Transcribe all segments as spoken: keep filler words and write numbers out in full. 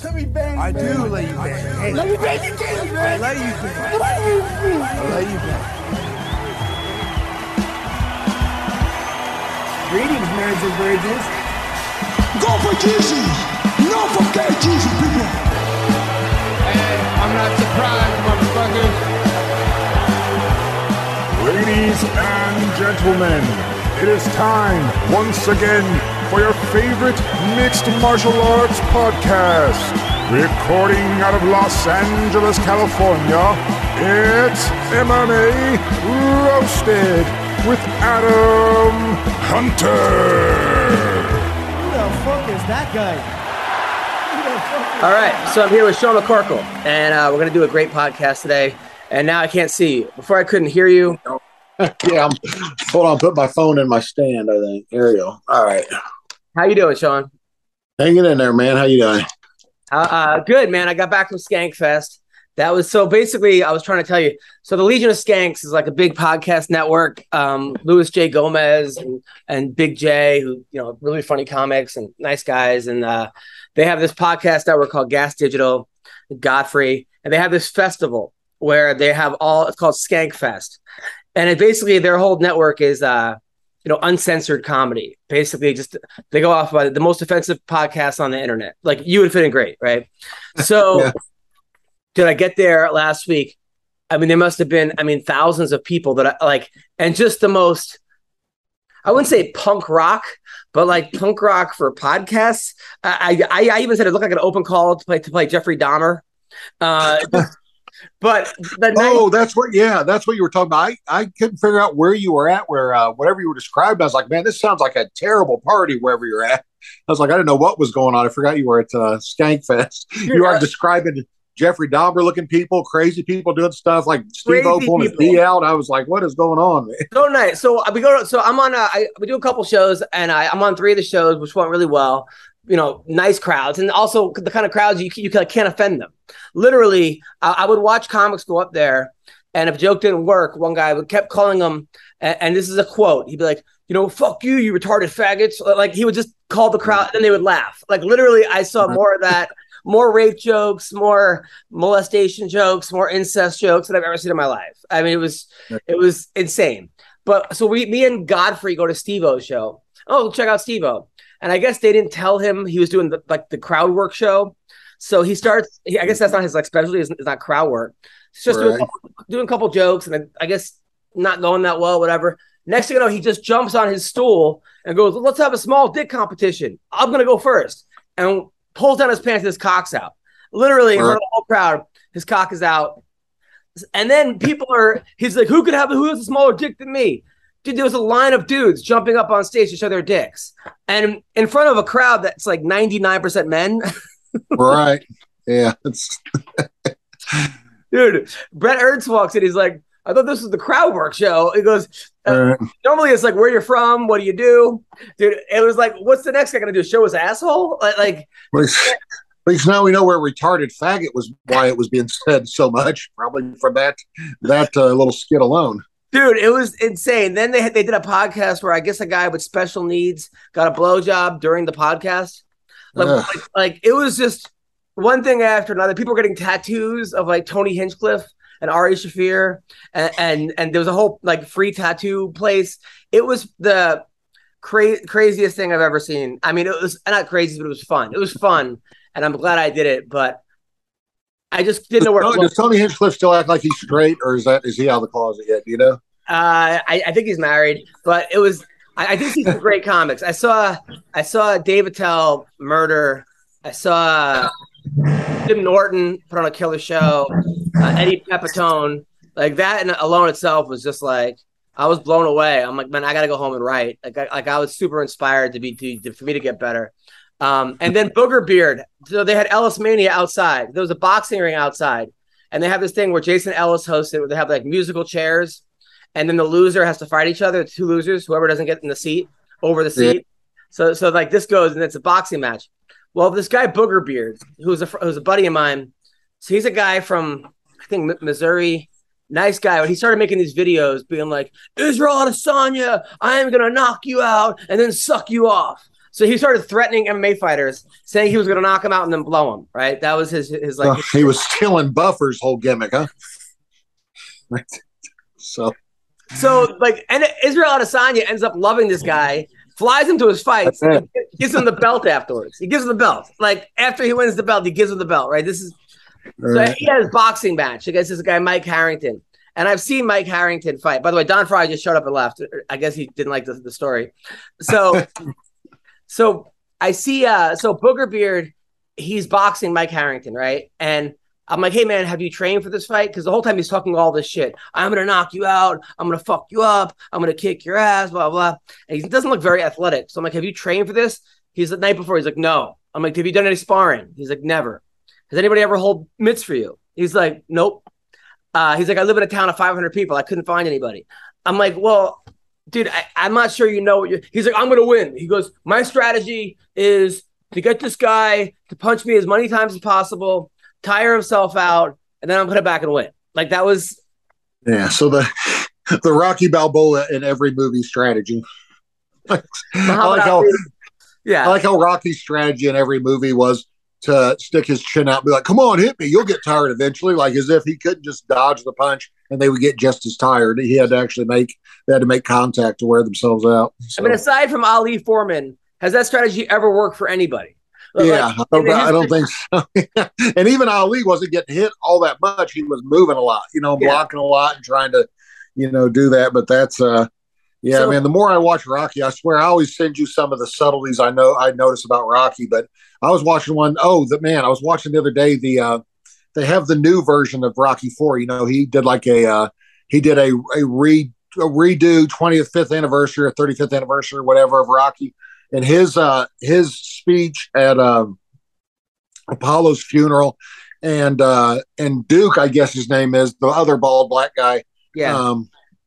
Let me bang, I man. do let you bang. Hey, let me bang you, James, man. I let you bang. I let you bang. Greetings, marriage and virgins. Go for Jesus. No for gay Jesus, people. Hey, I'm not surprised, motherfuckers. Ladies and gentlemen, it is time once again for your favorite mixed martial arts podcast. Recording out of Los Angeles, California, it's M M A Roasted with Adam Hunter. Who the fuck is that guy? All right, so I'm here with Sean McCorkle, and uh, we're going to do a great podcast today. And now I can't see you. Before I couldn't hear you. Yeah, I'm, hold on, put my phone in my stand, I think. There we go. All right. How you doing, Sean? Hanging in there, man. How you doing? Uh, uh, good, man. I got back from Skankfest. That was so basically, I was trying to tell you. So the Legion of Skanks is like a big podcast network. Um, Louis J. Gomez and, and Big J, who, you know, really funny comics and nice guys. And uh, they have this podcast network called Gas Digital, Godfrey. And they have this festival where they have all, it's called Skankfest. And it basically, their whole network is, uh, you know, uncensored comedy. Basically, just they go off by the most offensive podcasts on the internet. Like, you would fit in great, right? So, yeah. Did I get there last week? I mean, there must have been, I mean, thousands of people that I like, and just the most, I wouldn't say punk rock, but like punk rock for podcasts. I I, I even said it looked like an open call to play to play Jeffrey Dahmer. Uh, But the oh, night- that's what. Yeah, that's what you were talking about. I, I couldn't figure out where you were at. Where uh, whatever you were described, I was like, man, this sounds like a terrible party wherever you're at. I was like, I didn't know what was going on. I forgot you were at uh, Skankfest. You are describing Jeffrey Dahmer looking people, crazy people doing stuff like Steve O pulling his D out. I was like, what is going on, man? So nice. So we go. So I'm on. A, I we do a couple shows, and I, I'm on three of the shows, which went really well. You know, nice crowds, and also the kind of crowds you you can't offend them. Literally, I, I would watch comics go up there, and if a joke didn't work, one guy would kept calling them, and, and this is a quote. He'd be like, you know, fuck you, you retarded faggots. Like, he would just call the crowd, and then they would laugh. Like, literally, I saw more of that, more rape jokes, more molestation jokes, more incest jokes than I've ever seen in my life. I mean, it was it was insane. But so we, me and Godfrey go to Steve-O's show. Oh, check out Steve-O. And I guess they didn't tell him he was doing the, like the crowd work show. So he starts, he, I guess that's not his like specialty, it's, it's not crowd work. He's just right. doing, a couple, doing a couple jokes, and I guess not going that well, whatever. Next thing you know, he just jumps on his stool and goes, let's have a small dick competition. I'm going to go first. And pulls down his pants and his cock's out. Literally, in front of the whole crowd, his cock is out. And then people are, he's like, who could have, who has a smaller dick than me? Dude, there was a line of dudes jumping up on stage to show their dicks. And in front of a crowd that's like ninety-nine percent men. Right. Yeah. It's Dude, Brett Ernst walks in. He's like, I thought this was the crowd work show. He goes, uh, right. Normally it's like, where you're from? What do you do? Dude, it was like, what's the next guy going to do? Show his asshole? Like, like at least, at least now we know where retarded faggot was, why it was being said so much. Probably from that, that uh, little skit alone. Dude, it was insane. Then they had, they did a podcast where I guess a guy with special needs got a blowjob during the podcast. Like, like, like it was just one thing after another. People were getting tattoos of like Tony Hinchcliffe and Ari Shaffir, and and, and there was a whole like free tattoo place. It was the cra- craziest thing I've ever seen. I mean, it was not crazy, but it was fun. It was fun, and I'm glad I did it. But I just didn't know where. Does, does Tony Hinchcliffe still act like he's straight, or is that is he out of the closet yet? Do you know? Uh, I, I think he's married, but it was. I, I think he's some great comics. I saw. I saw Dave Attell murder. I saw Jim Norton put on a killer show. Uh, Eddie Pepitone, like that, and alone itself was just like I was blown away. I'm like, man, I got to go home and write. Like, I, like I was super inspired to be to, to for me to get better. Um, and then Booger Beard. So they had Ellis Mania outside. There was a boxing ring outside. And they have this thing where Jason Ellis hosted where they have like musical chairs. And then the loser has to fight each other. Two losers, whoever doesn't get in the seat, over the seat. Yeah. So so like this goes and it's a boxing match. Well, this guy Booger Beard, who's a, who's a buddy of mine. So he's a guy from, I think, Missouri. Nice guy. But he started making these videos being like, Israel Adesanya, I am going to knock you out and then suck you off. So he started threatening M M A fighters, saying he was going to knock him out and then blow him. Right? That was his his like. Uh, he was stealing Buffer's whole gimmick, huh? so, so like, and Israel Adesanya ends up loving this guy, flies him to his fights, gives him the belt afterwards. He gives him the belt. Like after he wins the belt, he gives him the belt. Right? This is right. So he had his boxing match against this guy Mike Harrington. And I've seen Mike Harrington fight. By the way, Don Fry just showed up and left. I guess he didn't like the, the story. So, so I see. Uh, so Booger Beard, he's boxing Mike Harrington, right? And I'm like, hey man, have you trained for this fight? Because the whole time he's talking all this shit. I'm gonna knock you out. I'm gonna fuck you up. I'm gonna kick your ass. Blah blah. And he doesn't look very athletic. So I'm like, have you trained for this? He's the night before. He's like, no. I'm like, have you done any sparring? He's like, never. Has anybody ever hold mitts for you? He's like, nope. Uh, he's like, I live in a town of five hundred people. I couldn't find anybody. I'm like, well, dude, I, I'm not sure you know what you're. He's like, I'm going to win. He goes, my strategy is to get this guy to punch me as many times as possible, tire himself out, and then I'm going to back and win. Like that was. Yeah. So the the Rocky Balboa in every movie strategy. I like how. Yeah. I like how Rocky's strategy in every movie was to stick his chin out and be like, come on, hit me. You'll get tired eventually. Like as if he couldn't just dodge the punch and they would get just as tired. He had to actually make, they had to make contact to wear themselves out. So. I mean, aside from Ali Foreman, has that strategy ever worked for anybody? Like, yeah, I don't, I don't think so. And even Ali wasn't getting hit all that much. He was moving a lot, you know, blocking yeah. a lot and trying to, you know, do that. But that's, uh, yeah, so, man, the more I watch Rocky, I swear I always send you some of the subtleties I know I notice about Rocky. But I was watching one, oh, the man, I was watching the other day, the uh, they have the new version of Rocky four. You know, he did like a, uh, he did a, a, re, a redo twenty-fifth anniversary or thirty-fifth anniversary or whatever of Rocky. And his, uh, his speech at um, Apollo's funeral and, uh, and Duke, I guess his name is, the other bald black guy. Yeah. Um,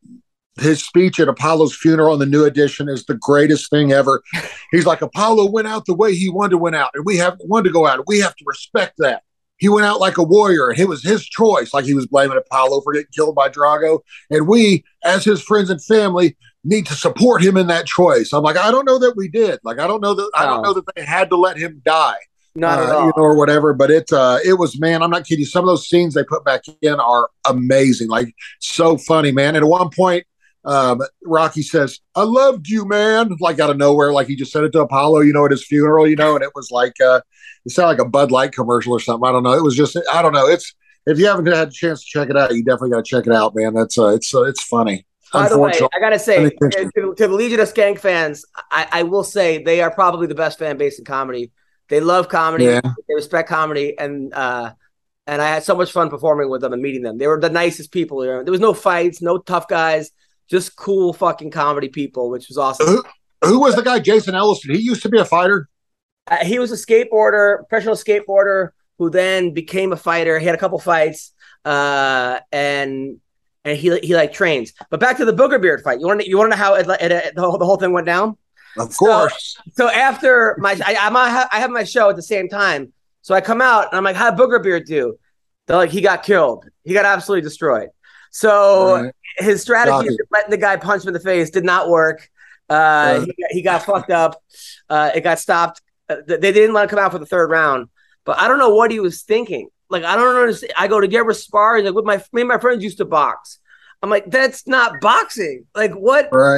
his speech at Apollo's funeral in the new edition is the greatest thing ever. He's like, Apollo went out the way he wanted to went out, and we have wanted to go out. And we have to respect that. He went out like a warrior, and it was his choice. Like he was blaming Apollo for getting killed by Drago. And we, as his friends and family, need to support him in that choice. I'm like, I don't know that we did. Like, I don't know that, I don't know that they had to let him die. Not at uh, all. You know, or whatever. But it, uh, it was, man, I'm not kidding you. Some of those scenes they put back in are amazing. Like, so funny, man. And at one point, Um, Rocky says, I loved you, man. Like out of nowhere, like he just said it to Apollo, you know, at his funeral, you know, and it was like, uh, it sounded like a Bud Light commercial or something. I don't know. It was just, I don't know. It's, if you haven't had a chance to check it out, you definitely got to check it out, man. That's, uh, it's, uh, it's funny. By the way, I got to say, to, to the Legion of Skank fans, I, I will say they are probably the best fan base in comedy. They love comedy. Yeah. They respect comedy. And, uh, and I had so much fun performing with them and meeting them. They were the nicest people. There was no fights, no tough guys. Just cool fucking comedy people, which was awesome. Who, who was the guy, Jason Ellison? He used to be a fighter. Uh, he was a skateboarder, professional skateboarder, who then became a fighter. He had a couple fights, uh, and and he he like trains. But back to the Booger Beard fight. You want to you want to know how it, it, it, the, whole, the whole thing went down? Of course. So, so after my, I, I'm a, I have my show at the same time. So I come out and I'm like, how did Booger Beard do? They're like, he got killed. He got absolutely destroyed. So right. his strategy of letting the guy punch him in the face did not work. Uh, right. he, he got fucked up. Uh, it got stopped. Uh, they didn't let him come out for the third round. But I don't know what he was thinking. Like, I don't understand. I go to get spar. He's like, with my, me and my friends used to box. I'm like, that's not boxing. Like, what? Right.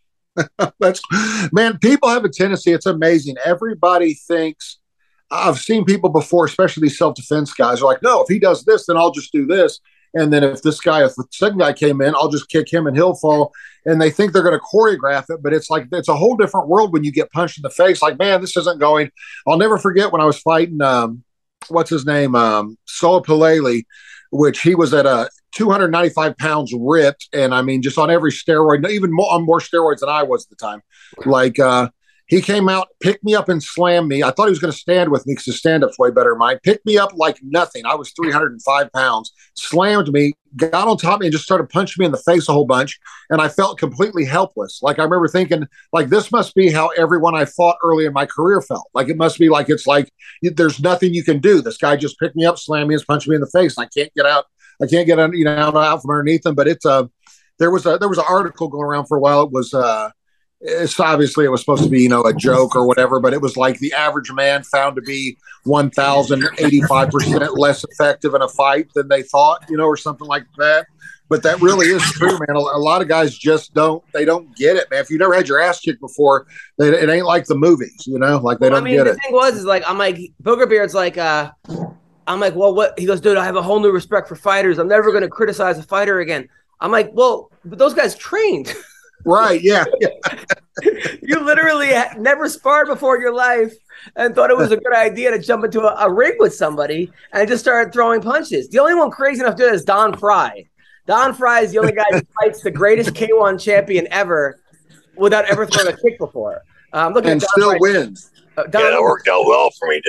That's, man, people have a tendency. It's amazing. Everybody thinks, I've seen people before, especially these self-defense guys, are like, no, if he does this, then I'll just do this. And then if this guy, if the second guy came in, I'll just kick him and he'll fall. And they think they're going to choreograph it, but it's like, it's a whole different world when you get punched in the face. Like, man, this isn't going. I'll never forget when I was fighting, um, what's his name? Um, Soa Palele, which he was at a two hundred ninety-five pounds ripped. And I mean, just on every steroid, even more on more steroids than I was at the time. Like, uh, he came out, picked me up and slammed me. I thought he was going to stand with me because his stand-up's way better than mine. Picked me up like nothing. I was three hundred five pounds, slammed me, got on top of me and just started punching me in the face a whole bunch. And I felt completely helpless. Like, I remember thinking, like, this must be how everyone I fought early in my career felt. Like, it must be like, it's like, there's nothing you can do. This guy just picked me up, slammed me and punched me in the face. And I can't get out. I can't get you know, out from underneath him. But it's, uh, there was a, there was an article going around for a while. It was, uh, it's obviously it was supposed to be, you know, a joke or whatever, but it was like the average man found to be one thousand eighty-five percent less effective in a fight than they thought, you know, or something like that. But that really is true, man. A, a lot of guys just don't, they don't get it, man. If you never had your ass kicked before, they, it ain't like the movies, you know, like they well, don't I mean, get the it. thing was, is like, I'm like, Booger Beard's like, uh, I'm like, well, what? He goes, dude, I have a whole new respect for fighters. I'm never going to criticize a fighter again. I'm like, well, but those guys trained. Right, yeah. yeah. You literally never sparred before in your life and thought it was a good idea to jump into a, a ring with somebody and just started throwing punches. The only one crazy enough to do that is Don Fry. Don Fry is the only guy who fights the greatest K one champion ever without ever throwing a kick before. Um, look and at still Fry. wins. Uh, Don Yeah, that worked out well for me,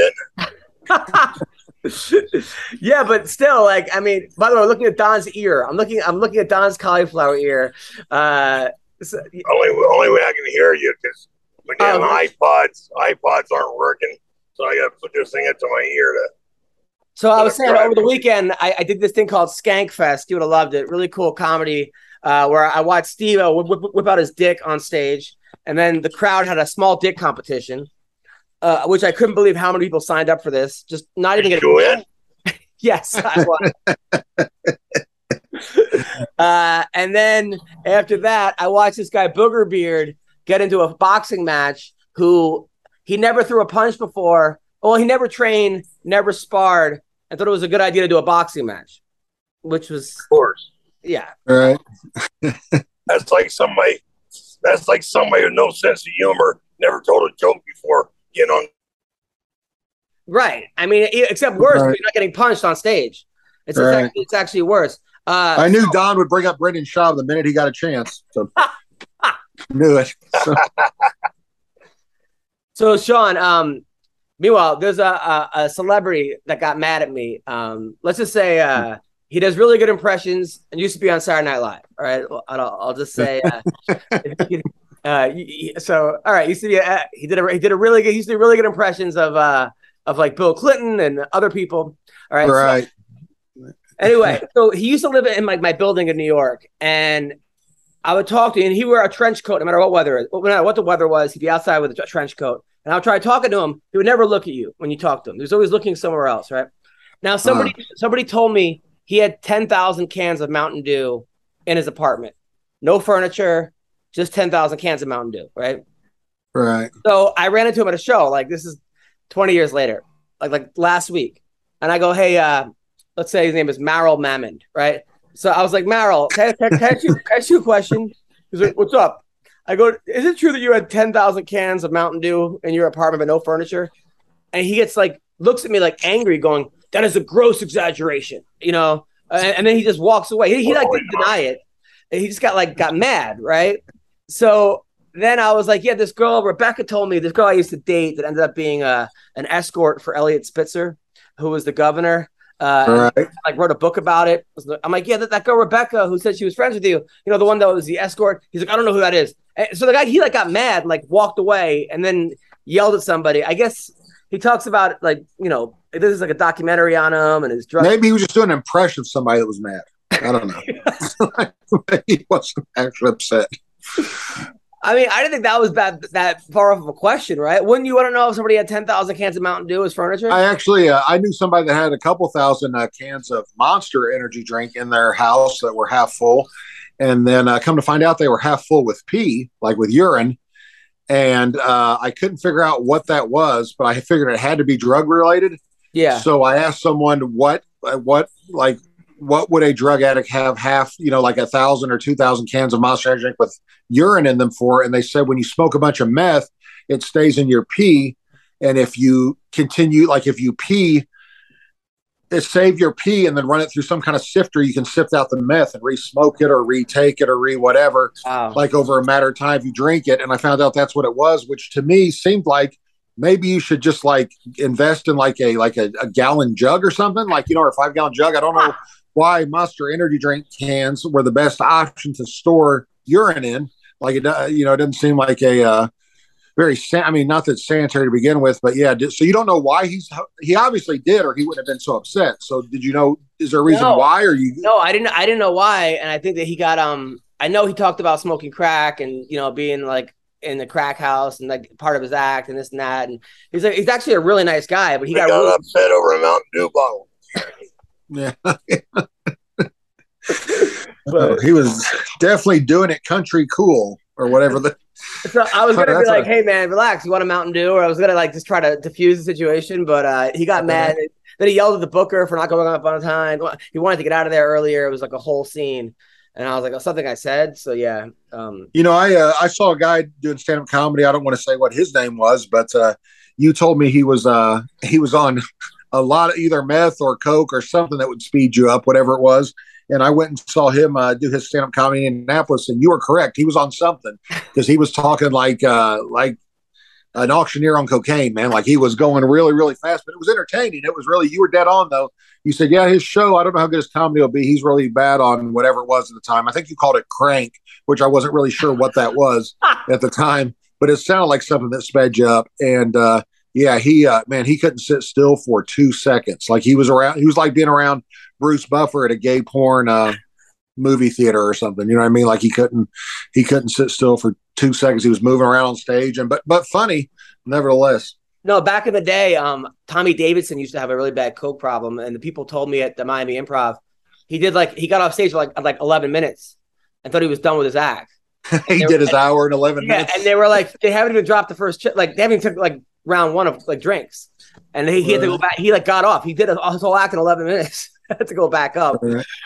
didn't it? Yeah, but still, like, I mean, by the way, looking at Don's ear, I'm looking, I'm looking at Don's cauliflower ear. Uh, so, Only, only way I can hear you because when you have Oh. iPods, iPods aren't working, so I got to put this thing into my ear to. So I was saying Right. over the weekend, I, I did this thing called Skank Fest. You would have loved it. Really cool comedy uh, where I watched Steve uh, whip, whip, whip out his dick on stage. And then the crowd had a small dick competition, uh, which I couldn't believe how many people signed up for this. Just not even Did getting you win? Yes, I won. uh, and then after that, I watched this guy Booger Beard get into a boxing match who he never threw a punch before. Well, he never trained, never sparred. I thought it was a good idea to do a boxing match, which was, Of course. yeah. Right. That's like somebody. That's like somebody with no sense of humor, never told a joke before. You know, Right. I mean, e- except worse, Right. you're not getting punched on stage. It's, Right. actually, it's actually worse. Uh, I knew Don would bring up Brendan Schaub the minute he got a chance. So knew it. So, So, Sean, um, meanwhile, there's a, a, a celebrity that got mad at me. Um, let's just say uh, he does really good impressions and used to be on Saturday Night Live. All right. Well, I'll, I'll just say. Uh, uh, y- y- so, all right. Used to be. Uh, he did a he did a really good. He used to do really good impressions of uh, of like Bill Clinton and other people. All right. so- right. Anyway, so he used to live in like my building in New York, and I would talk to him, and he wear a trench coat no matter what weather is. No matter what the weather was, he'd be outside with a trench coat. And I would try talking to him. He would never look at you when you talk to him. He was always looking somewhere else, right? Now, somebody somebody told me he had ten thousand cans of Mountain Dew in his apartment. No furniture, just ten thousand cans of Mountain Dew, right? Right. So I ran into him at a show. Like, this is twenty years later, like like last week. And I go, hey, uh, let's say his name is Merrill Mammond, right? So I was like, Merrill, can, I- can, can, I ask you, can I ask you a question? He's like, what's up? I go, is it true that you had ten thousand cans of Mountain Dew in your apartment but no furniture? And he gets like, looks at me like angry, going, that is a gross exaggeration, you know? And, and then he just walks away. He, he like didn't deny it. And he just got like, got mad, right? So then I was like, yeah, this girl, Rebecca told me, this girl I used to date that ended up being a, an escort for Elliot Spitzer, who was the governor. Uh, Right. and, like wrote a book about it. I'm like, yeah, that, that girl Rebecca who said she was friends with you, you know, the one that was the escort. He's like, I don't know who that is. And so the guy, he like got mad and like walked away and then yelled at somebody. I guess he talks about like, you know, this is like a documentary on him and his drug. Maybe he was just doing an impression of somebody that was mad. I don't know. He wasn't actually upset. I mean, I didn't think that was bad, that far off of a question, right? Wouldn't you want to know if somebody had ten thousand cans of Mountain Dew as furniture? I actually, uh, I knew somebody that had a couple thousand uh, cans of Monster energy drink in their house that were half full. And then uh, come to find out they were half full with pee, like with urine. And uh, I couldn't figure out what that was, but I figured it had to be drug related. Yeah. So I asked someone what, uh, what, like, what would a drug addict have half, you know, like a thousand or two thousand cans of Monster energy drink with urine in them for? And they said, when you smoke a bunch of meth, it stays in your pee. And if you continue, like if you pee, it save your pee and then run it through some kind of sifter, you can sift out the meth and re-smoke it or retake it or re-whatever, Wow. like over a matter of time if you drink it. And I found out that's what it was, which to me seemed like maybe you should just like invest in like a like a, a gallon jug or something, like, you know, or a five gallon jug. I don't know why Monster energy drink cans were the best option to store urine in. Like, it, uh, you know, it doesn't seem like a uh, very, san- I mean, not that it's sanitary to begin with, but yeah. So you don't know why he's, he obviously did, or he wouldn't have been so upset. So did you know, is there a reason No. why, or you? No, I didn't. I didn't know why, and I think that he got. Um, I know he talked about smoking crack and you know being like in the crack house and like part of his act and this and that. And he's like, he's actually a really nice guy, but he He got, got really, upset over a Mountain Dew bottle. Yeah. But he was definitely doing it country cool or whatever. The, so I was gonna be That's like, a- hey man, relax. You want a Mountain Dew? Or I was gonna like just try to diffuse the situation, but uh, he got mad. Then he yelled at the booker for not going up on time. He wanted to get out of there earlier. It was like a whole scene. And I was like, oh, something I said. So yeah. Um, you know, I uh, I saw a guy doing stand up comedy. I don't want to say what his name was, but uh, you told me he was uh, he was on a lot of either meth or coke or something that would speed you up, whatever it was. And I went and saw him uh, do his stand up comedy in Indianapolis, and you were correct. He was on something because he was talking like uh, like an auctioneer on cocaine, man. Like he was going really, really fast, but it was entertaining. It was really, you were dead on though. You said, yeah, his show, I don't know how good his comedy will be. He's really bad on whatever it was at the time. I think you called it crank, which I wasn't really sure what that was at the time, but it sounded like something that sped you up. And uh, yeah, he, uh, man, he couldn't sit still for two seconds. Like he was around, he was like being around Bruce Buffer at a gay porn uh, movie theater or something. You know what I mean? Like he couldn't, he couldn't sit still for two seconds. He was moving around on stage and, but, but funny nevertheless. No, back in the day, um, Tommy Davidson used to have a really bad coke problem, and the people told me at the Miami Improv, he did like he got off stage for like like eleven minutes, and thought he was done with his act. He did his hour and eleven yeah, minutes. and they were like, they haven't even dropped the first, ch- like they haven't even took like round one of like drinks, and he, he had to go back. He like got off. He did a, his whole act in eleven minutes. Had to go back up,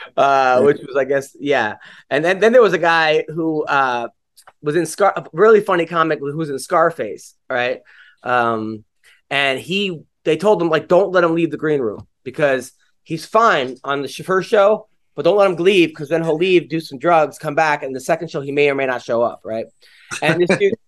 uh, which was, I guess, yeah. And then then there was a guy who uh, was in Scar, a really funny comic who was in Scarface, right? Um, and he, they told him like, don't let him leave the green room because he's fine on the first show, but don't let him leave because then he'll leave, do some drugs, come back, and the second show he may or may not show up, right? And this dude,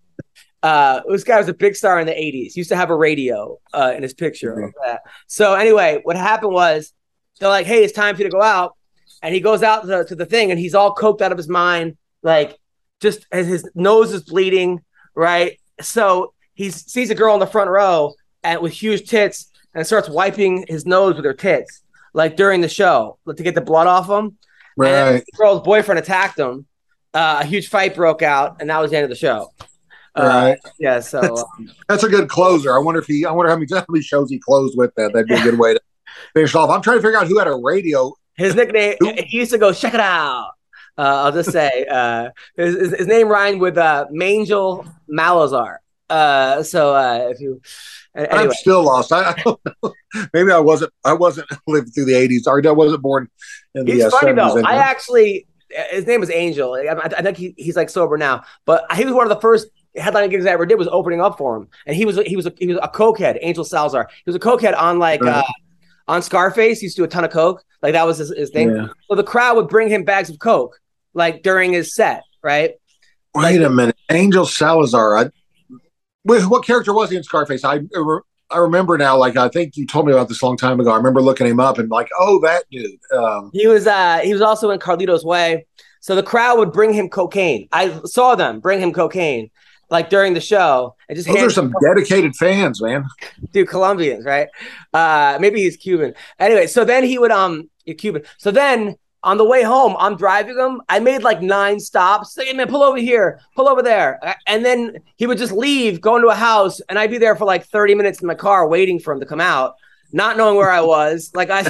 uh, this guy was a big star in the eighties. He used to have a radio uh, in his picture. Mhm. Like that. So anyway, what happened was they're like, hey, it's time for you to go out, and he goes out to, to the thing, and he's all coked out of his mind, like just as his nose is bleeding, right? So he sees a girl in the front row and with huge tits and starts wiping his nose with her tits, like during the show, like, to get the blood off him. Right. And the girl's boyfriend attacked him. Uh, a huge fight broke out, and that was the end of the show. Uh, Right. Yeah. So um, That's a good closer. I wonder if he, I wonder how many, how many shows he closed with that. That'd be a good way to finish it off. I'm trying to figure out who had a radio. his nickname, he used to go, check it out. Uh, I'll just say uh, his, his, his name rhymed with uh, Mangel Malazar. Uh, so uh, if you, anyway. I'm still lost. I, I don't know. Maybe I wasn't, I wasn't living through the eighties. Or I wasn't born in the He's uh, funny seventies. though. I actually, his name is Angel. I, I think he, he's like sober now, but he was one of the first headline gigs I ever did was opening up for him, and he was he was a, he was a cokehead. Angel Salazar. He was a cokehead on like Right. uh, on Scarface. He used to do a ton of coke. Like that was his, his thing. Yeah. So the crowd would bring him bags of coke like during his set, right? Wait like, a minute. Angel Salazar. I, wait, what character was he in Scarface? I I remember now, like, I think you told me about this a long time ago. I remember looking him up and like, oh, that dude. Um, He was uh he was also in Carlito's Way. So the crowd would bring him cocaine. I saw them bring him cocaine like during the show and just those hand- are some dedicated fans, man. dude, Colombians, right? Uh, maybe he's Cuban. Anyway, so then he would um he's Cuban. So then on the way home, I'm driving him. I made like nine stops. Say, hey, man, pull over here, pull over there, and then he would just leave, go into a house, and I'd be there for like thirty minutes in my car waiting for him to come out, not knowing where I was. Like I,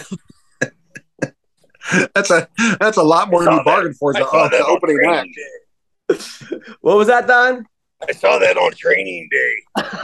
That's a that's a lot more I than saw you bargained for as I a saw uh, that the on opening act. training day. what was that, Don? I saw that on training day.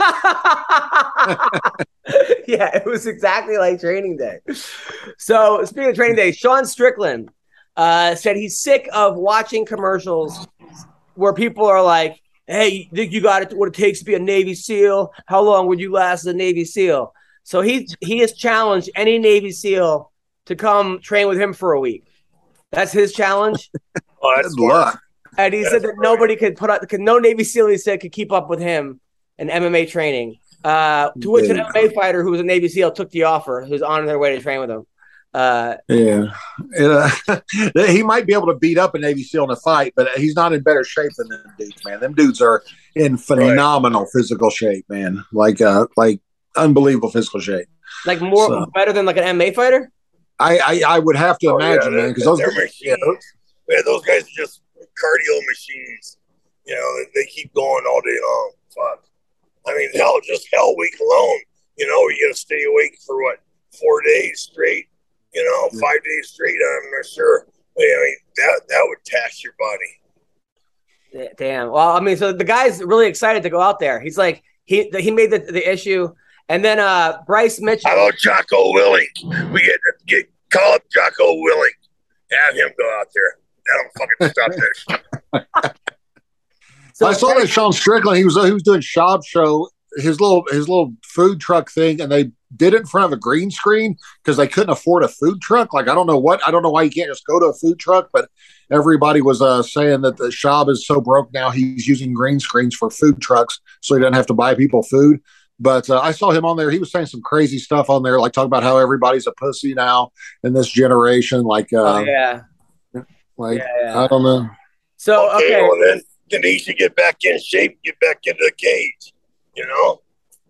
Yeah, it was exactly like training day. So speaking of training day, Sean Strickland uh, said he's sick of watching commercials where people are like, hey, you think you got it, what it takes to be a Navy SEAL? How long would you last as a Navy SEAL? So he he has challenged any Navy SEAL to come train with him for a week. That's his challenge. Oh, that's Good smart. luck. And he said that nobody could put up, could, no Navy SEAL, he said, could keep up with him in M M A training. Uh, to which an Yeah. M M A fighter who was a Navy SEAL took the offer, who's on their way to train with him. Uh, Yeah, It, uh, he might be able to beat up a Navy SEAL in a fight, but he's not in better shape than them dudes, man. Them dudes are in phenomenal physical shape, man. Like, uh, like unbelievable physical shape. like more So- better than like an M M A fighter. I, I, I would have to Oh, imagine, yeah, man, because those, they're yeah, machines. those Yeah, those guys are just cardio machines. You know, they, they keep going all day long. Fuck. I mean, hell, just Hell Week alone. You know, you got to stay awake for what, four days straight. You know, Yeah. five days straight. I'm not sure. I mean, that that would tax your body. Damn. Well, I mean, so the guy's really excited to go out there. He's like, he he made the, the issue. And then uh, Bryce Mitchell. How about Jocko Willink? We get get call up Jocko Willink. Have him go out there. That'll fucking stop this. So I saw that Sean Strickland. He was he was doing Schaub show, his little his little food truck thing, and they did it in front of a green screen because they couldn't afford a food truck. Like I don't know what I don't know why you can't just go to a food truck, but everybody was uh, saying that the Schaub is so broke now he's using green screens for food trucks so he doesn't have to buy people food. But uh, I saw him on there. He was saying some crazy stuff on there, like talking about how everybody's a pussy now in this generation. Like, uh, oh, yeah. like Yeah, yeah. I don't know. So, Okay, okay. well then, then he should get back in shape, get back into the cage. You know,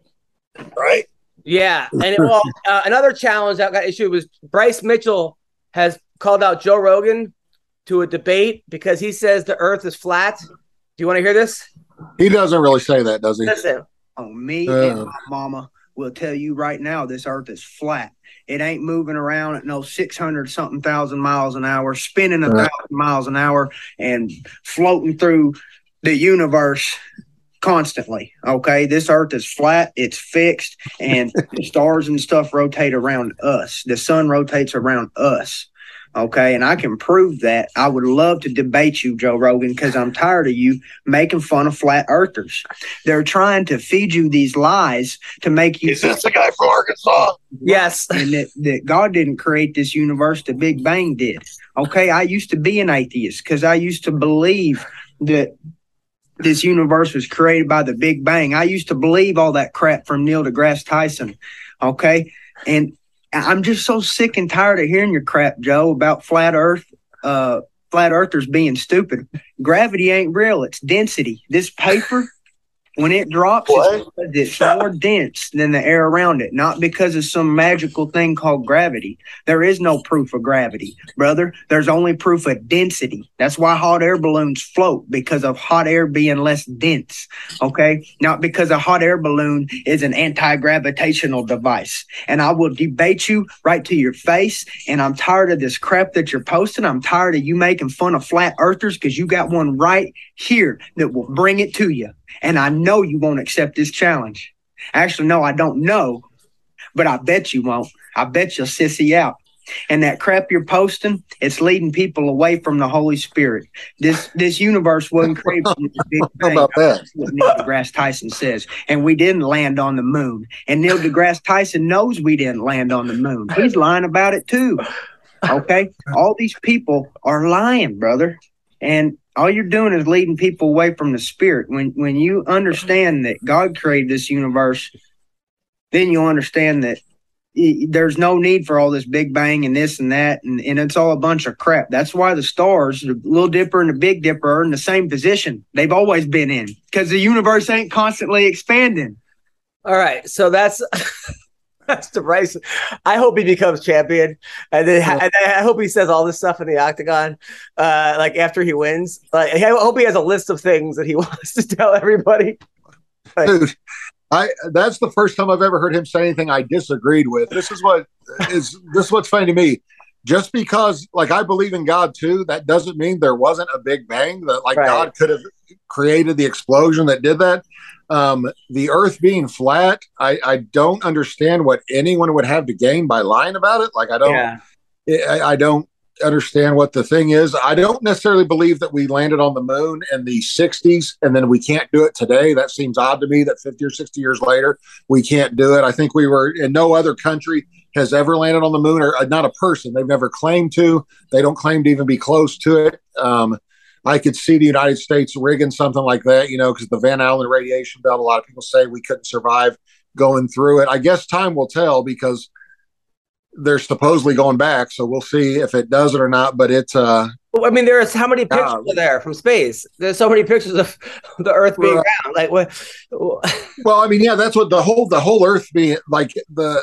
right? Yeah. And it, well, uh, another challenge that got issued was Bryce Mitchell has called out Joe Rogan to a debate because he says the earth is flat. Do you want to hear this? He doesn't really say that, does he? Listen. Oh, me Uh. and my mama will tell you right now this earth is flat. It ain't moving around at no six hundred something thousand miles an hour, spinning a Uh. thousand miles an hour and floating through the universe constantly. Okay. This earth is flat, it's fixed, and the stars and stuff rotate around us. The sun rotates around us. Okay, and I can prove that. I would love to debate you, Joe Rogan, because I'm tired of you making fun of flat earthers. They're trying to feed you these lies to make you Is this the guy from Arkansas? Yes. and that, that God didn't create this universe, the Big Bang did. Okay, I used to be an atheist because I used to believe that this universe was created by the Big Bang. I used to believe all that crap from Neil deGrasse Tyson. Okay, and I'm just so sick and tired of hearing your crap, Joe, about flat Earth, uh, flat earthers being stupid. Gravity ain't real; it's density. This paper, when it drops, it's, it's more dense than the air around it. Not because of some magical thing called gravity. There is no proof of gravity, brother. There's only proof of density. That's why hot air balloons float, because of hot air being less dense. Okay, not because a hot air balloon is an anti-gravitational device. And I will debate you right to your face. And I'm tired of this crap that you're posting. I'm tired of you making fun of flat earthers because you got one right here that will bring it to you. And I know you won't accept this challenge. Actually, no, I don't know, but I bet you won't. I bet you'll sissy out. And that crap you're posting, it's leading people away from the Holy Spirit. This this universe wasn't created from this big How bang. about that? That's what Neil deGrasse Tyson says. And we didn't land on the moon. And Neil deGrasse Tyson knows we didn't land on the moon. He's lying about it too. Okay? All these people are lying, brother. And all you're doing is leading people away from the Spirit. When when you understand that God created this universe, then you'll understand that i- there's no need for all this Big Bang and this and that, and, and it's all a bunch of crap. That's why the stars, the Little Dipper and the Big Dipper, are in the same position they've always been in, because the universe ain't constantly expanding. All right. So that's that's the Bryce. I hope he becomes champion, and then, and then I hope he says all this stuff in the octagon, uh, like after he wins. Like, I hope he has a list of things that he wants to tell everybody. Like, Dude, I that's the first time I've ever heard him say anything I disagreed with. This is what is this is what's funny to me. Just because, like, I believe in God too, that doesn't mean there wasn't a Big Bang. That like Right. God could have created the explosion that did that. Um, the Earth being flat, I, I don't understand what anyone would have to gain by lying about it. Like, I don't, yeah. I, I don't understand what the thing is. I don't necessarily believe that we landed on the moon in the sixties and then we can't do it today. That seems odd to me that fifty or sixty years later, we can't do it. I think we were in no other country has ever landed on the moon, or uh, not a person. They've never claimed to. They don't claim to even be close to it. Um, I could see the United States rigging something like that, you know, because the Van Allen radiation belt, a lot of people say we couldn't survive going through it. I guess time will tell, because they're supposedly going back. So we'll see if it does it or not. But it's, uh, I mean, there's how many pictures Uh, are there from space? There's so many pictures of the Earth being Right. round. Like, what? well, I mean, yeah, that's what the whole, the whole Earth being like the,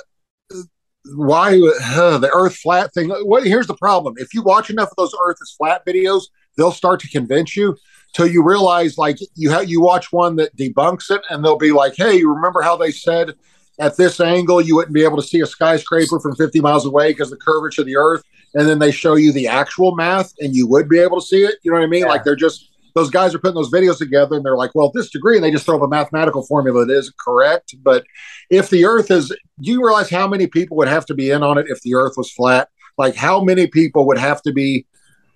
why uh, the Earth flat thing. What, here's the problem. If you watch enough of those Earth is flat videos, they'll start to convince you till you realize, like, you have you watch one that debunks it, and they'll be like, "Hey, you remember how they said at this angle you wouldn't be able to see a skyscraper from fifty miles away because of the curvature of the Earth?" And then they show you the actual math, and you would be able to see it. You know what I mean? Yeah. Like, they're just those guys are putting those videos together, and they're like, "Well, this degree," and they just throw up a mathematical formula that isn't correct. But if the Earth is, do you realize how many people would have to be in on it if the Earth was flat? Like, how many people would have to be?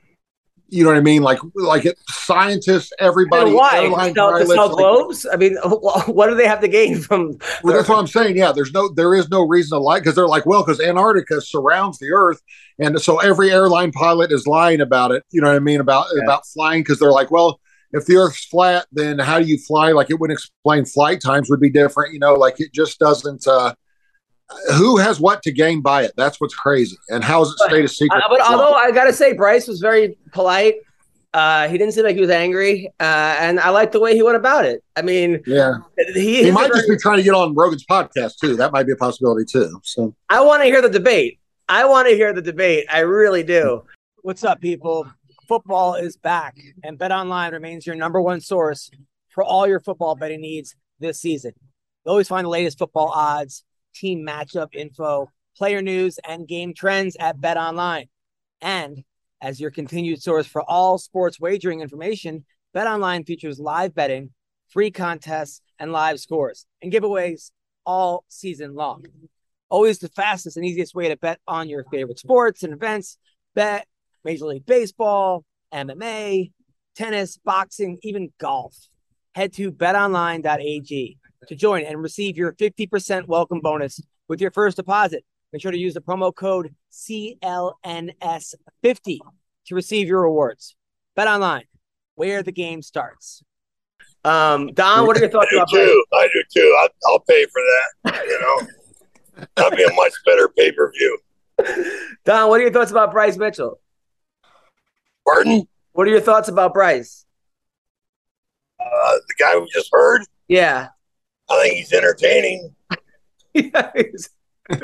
You know what I mean? Like, like it, scientists, everybody. Why? To sell, to sell globes? I mean, what do they have to gain from? Well, that's what I'm saying. Yeah, there's no, there is no reason to lie, because they're like, well, because Antarctica surrounds the Earth, and so every airline pilot is lying about it. You know what I mean about yeah. about flying, because they're like, well, if the Earth's flat, then how do you fly? Like, it wouldn't explain flight times would be different. You know, like it just doesn't. Uh, Who has what to gain by it? That's what's crazy. And how is it stayed a secret? Uh, but although I got to say, Bryce was very polite. Uh, he didn't seem like he was angry. Uh, and I liked the way he went about it. I mean, yeah, he, he might just be trying to get on Rogan's podcast, too. That might be a possibility, too. So I want to hear the debate. I want to hear the debate. I really do. What's up, people? Football is back, and BetOnline remains your number one source for all your football betting needs this season. You always find the latest football odds, team matchup info, player news, and game trends at BetOnline. And as your continued source for all sports wagering information, BetOnline features live betting, free contests, and live scores and giveaways all season long. Always the fastest and easiest way to bet on your favorite sports and events. Bet Major League Baseball, M M A, tennis, boxing, even golf. Head to bet online dot a g to join and receive your fifty percent welcome bonus with your first deposit. Make sure to use the promo code C L N S fifty to receive your rewards. BetOnline, where the game starts. Um, Don, what are your thoughts I do about too. I do too. I, I'll pay for that. You know, that'd be a much better pay per view. Don, what are your thoughts about Bryce Mitchell? Pardon? What are your thoughts about Bryce? Uh, the guy we just heard. Yeah. I think he's entertaining. Yeah, he's,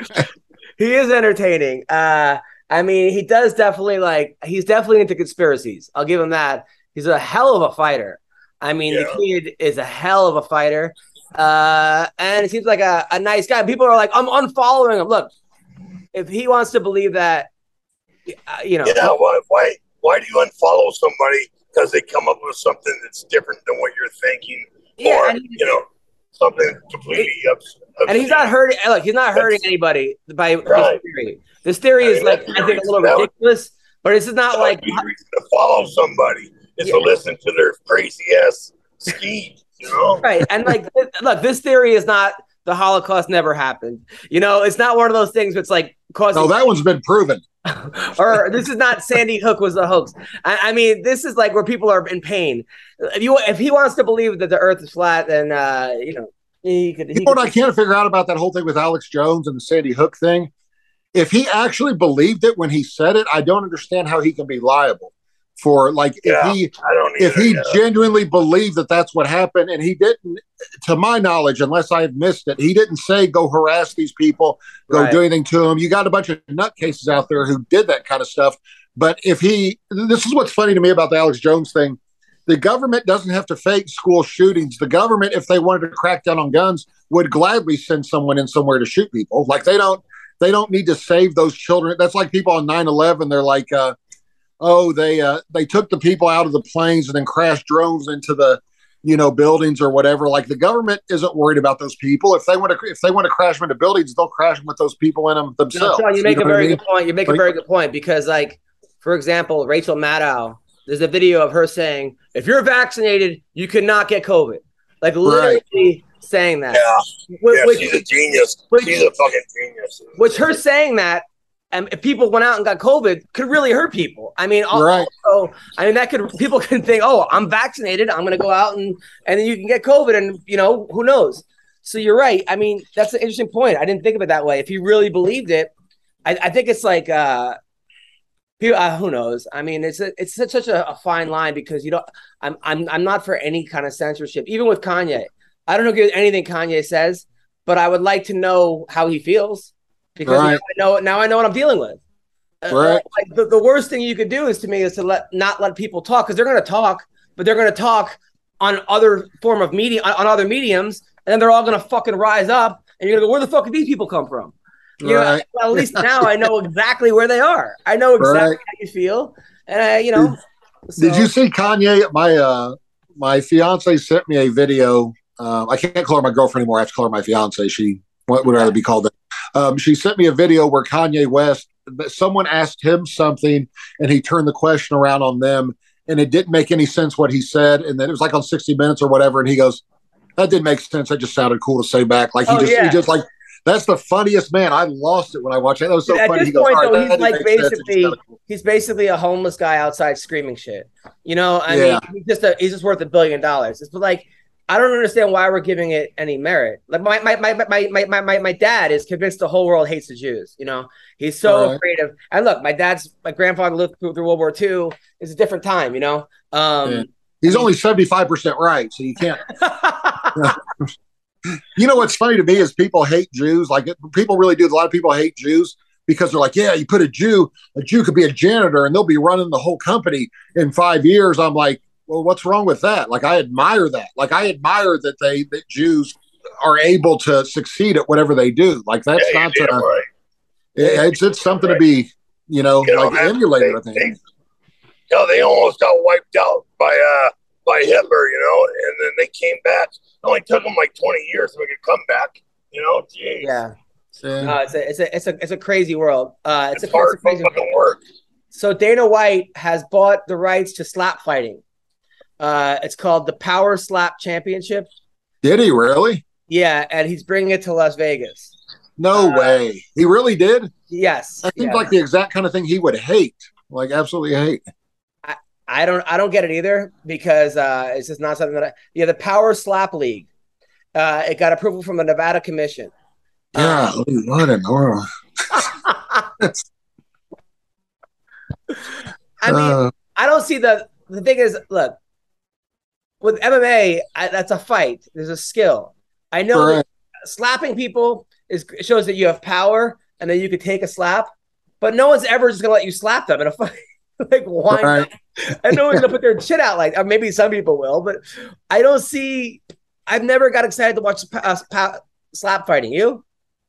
he is entertaining. Uh, I mean, he does definitely like, he's definitely into conspiracies. I'll give him that. He's a hell of a fighter. I mean, yeah. the kid is a hell of a fighter. Uh, and it seems like a, a nice guy. People are like, I'm unfollowing him. Look, if he wants to believe that, uh, you know. Yeah, why, why, why do you unfollow somebody? Because they come up with something that's different than what you're thinking. Yeah, or, and he, you know, something completely upset. And he's not hurting. Look, he's not hurting anybody by right. this theory. This theory is I mean, like I think a little ridiculous, but this is not like to follow somebody is yeah. to listen to their crazy ass schemes, you know? Right. And like, look, this theory is not the Holocaust never happened. You know, it's not one of those things that's like causing. No, that one's been proven. Or this is not Sandy Hook was the hoax. I, I mean, this is like where people are in pain. If you if he wants to believe that the Earth is flat, then uh, you know. He could, he you know what could, I can't figure out about that whole thing with Alex Jones and the Sandy Hook thing? If he actually believed it when he said it, I don't understand how he can be liable for like yeah, if he I don't if he yeah. genuinely believed that that's what happened, and he didn't, to my knowledge, unless I've missed it, he didn't say go harass these people, go right. do anything to them. You got a bunch of nutcases out there who did that kind of stuff. But if he, this is what's funny to me about the Alex Jones thing. The government doesn't have to fake school shootings. The government, if they wanted to crack down on guns, would gladly send someone in somewhere to shoot people. Like they don't, they don't need to save those children. That's like people on nine eleven. They're like, uh, oh, they uh, they took the people out of the planes and then crashed drones into the, you know, buildings or whatever. Like the government isn't worried about those people. If they want to, if they want to crash them into buildings, they'll crash them with those people in them themselves. No, Sean, you make you know a very I mean? good point. You make like, a very good point because, like, for example, Rachel Maddow. There's a video of her saying, if you're vaccinated, you cannot get COVID. Like literally right. saying that. Yeah, which, yeah which, she's a genius. Which, she's a fucking genius. Which her saying that, and if people went out and got COVID, could really hurt people. I mean, right. also, I mean, that could, people can think, oh, I'm vaccinated. I'm going to go out and, and then you can get COVID and, you know, who knows? So you're right. I mean, that's an interesting point. I didn't think of it that way. If he really believed it, I, I think it's like, uh, People, uh, who knows? I mean, it's a, it's such, such a, a fine line because you don't. I'm I'm I'm not for any kind of censorship, even with Kanye. I don't agree with anything Kanye says, but I would like to know how he feels because right. now I know now I know what I'm dealing with. Uh, Right. like the, the worst thing you could do is to me is to let not let people talk because they're going to talk, but they're going to talk on other form of media on, on other mediums, and then they're all going to fucking rise up, and you're going to go, where the fuck did these people come from? You know, Right. well, at least now I know exactly where they are. I know exactly Right. how you feel, and I, you know. so- Did you see Kanye? My uh, my fiance sent me a video. Um, I can't call her my girlfriend anymore. I have to call her my fiance. She would rather be called that. Um, she sent me a video where Kanye West, someone asked him something, and he turned the question around on them, and it didn't make any sense what he said. And then it was like on sixty minutes or whatever, and he goes, "That didn't make sense. That just sounded cool to say back." Like he Oh, just, yeah. he just like. That's the funniest man. I lost it when I watched it. That was so At funny. this He goes, point, "All right, though, that he's didn't like make sense. It just basically sounded cool." he's basically a homeless guy outside screaming shit. You know, I Yeah. mean, he's just a, he's just worth a billion dollars. It's like I don't understand why we're giving it any merit. Like my my my my my my, my, my dad is convinced the whole world hates the Jews. You know, he's so Right. afraid of. And look, my dad's my grandfather lived through, through World War Two. It's a different time. You know. Um, Yeah. He's only seventy-five percent right, so you can't. You know what's funny to me is people hate Jews. Like it, people really do. A lot of people hate Jews because they're like, yeah, you put a Jew, a Jew could be a janitor and they'll be running the whole company in five years. I'm like, well, what's wrong with that? Like, I admire that. Like, I admire that they that Jews are able to succeed at whatever they do. Like, that's Yeah, not you're uh, damn right. it- it's it's something to be, you know, You know, like man, emulated. I they- think. they- You know, they almost got wiped out by uh by Hitler, you know, and then they came back. It only took them like twenty years to make a comeback. You know, jeez. yeah. Yeah. No, it's a it's a it's a it's a crazy world. Uh, it's, It's a, hard it's a crazy. fucking work. So Dana White has bought the rights to slap fighting. Uh, it's called the Power Slap Championship. Did he really? Yeah, and he's bringing it to Las Vegas. No Uh, way. He really did. Yes. That seems yes. like the exact kind of thing he would hate. Like absolutely hate. I don't I don't get it either because uh, it's just not something that I yeah, the Power Slap League. Uh, it got approval from the Nevada Commission. Yeah, what in the world? I mean, Uh, I don't see the the thing is, look, with M M A, I, that's a fight. There's a skill. I know that Correct. slapping people is shows that you have power and that you could take a slap, but no one's ever just gonna let you slap them in a fight. Like why? Right. Not? And no one's gonna put their shit out like. Or maybe some people will, but I don't see. I've never got excited to watch uh, pa- slap fighting. You?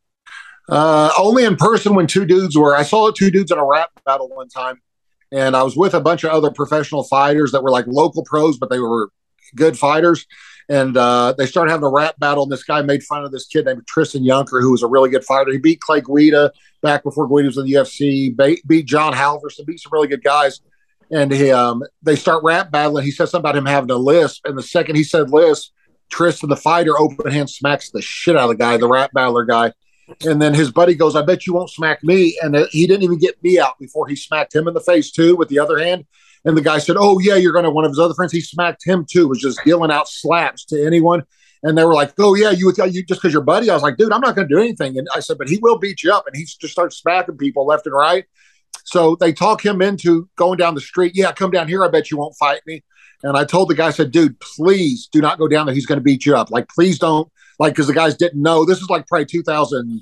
Uh, only in person when two dudes were. I saw two dudes in a rap battle one time, and I was with a bunch of other professional fighters that were like local pros, but they were good fighters. And uh, they started having a rap battle, and this guy made fun of this kid named Tristan Yunker, who was a really good fighter. He beat Clay Guida back before Guida was in the U F C, ba- beat John Halverson, beat some really good guys. And he, um, they start rap battling. He said something about him having a lisp. And the second he said lisp, Tristan, the fighter, open hand smacks the shit out of the guy, the rap battler guy. And then his buddy goes, I bet you won't smack me. And he didn't even get me out before he smacked him in the face, too, with the other hand. And the guy said, oh, yeah, you're going to, one of his other friends, he smacked him, too, was just dealing out slaps to anyone. And they were like, oh, yeah, you, you just because you're buddy. I was like, dude, I'm not going to do anything. And I said, but he will beat you up. And he just starts smacking people left and right. So they talk him into going down the street. Yeah, come down here. I bet you won't fight me. And I told the guy, I said, dude, please do not go down there. He's going to beat you up. Like, please don't. Like, because the guys didn't know. This is like probably two thousand,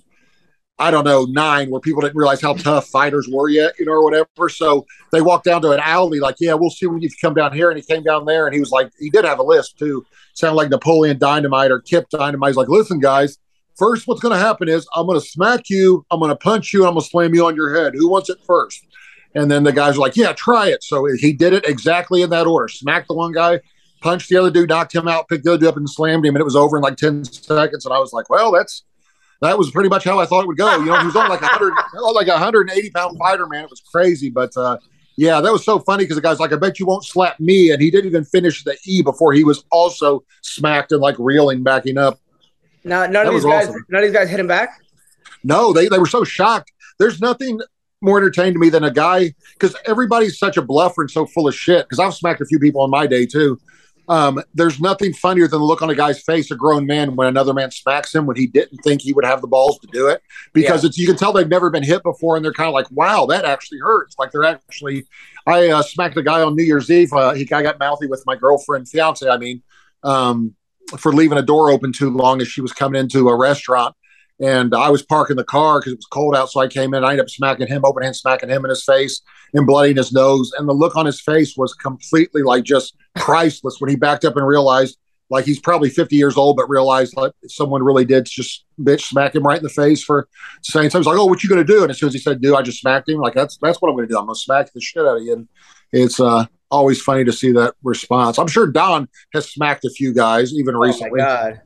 I don't know, nine, where people didn't realize how tough fighters were yet, you know, or whatever. So they walked down to an alley, like, yeah, we'll see when you come down here. And he came down there, and he was like, he did have a list, too. Sounded like Napoleon Dynamite or Kip Dynamite. He's like, listen, guys, first what's going to happen is I'm going to smack you, I'm going to punch you, and I'm going to slam you on your head. Who wants it first? And then the guys were like, yeah, try it. So he did it exactly in that order. Smacked the one guy, punched the other dude, knocked him out, picked the other dude up and slammed him, and it was over in like ten seconds. And I was like, well, that's that was pretty much how I thought it would go. You know, he was only like a hundred, like a one hundred eighty pound fighter, man. It was crazy. But uh, yeah, that was so funny because the guy's like, I bet you won't slap me. And he didn't even finish the E before he was also smacked and like reeling, backing up. Now, none That of these was guys, awesome. none of these guys hit him back. No, they, they were so shocked. There's nothing more entertaining to me than a guy, because everybody's such a bluffer and so full of shit, because I've smacked a few people in my day too. Um, there's nothing funnier than the look on a guy's face, a grown man, when another man smacks him when he didn't think he would have the balls to do it, because Yeah. it's, you can tell they've never been hit before, and they're kind of like, wow, that actually hurts. Like they're actually, I uh, smacked a guy on New Year's Eve. Uh, he I got mouthy with my girlfriend, fiance, I mean, um, for leaving a door open too long as she was coming into a restaurant. And I was parking the car because it was cold out. So I came in. I ended up smacking him, open hand smacking him in his face and bloodying his nose. And the look on his face was completely like just priceless when he backed up and realized, like, he's probably fifty years old, but realized like someone really did just bitch smack him right in the face for saying something. He's like, oh, what you going to do? And as soon as he said, do, I just smacked him. Like, that's, that's what I'm going to do. I'm going to smack the shit out of you. And it's uh, always funny to see that response. I'm sure Don has smacked a few guys even recently. Oh my God.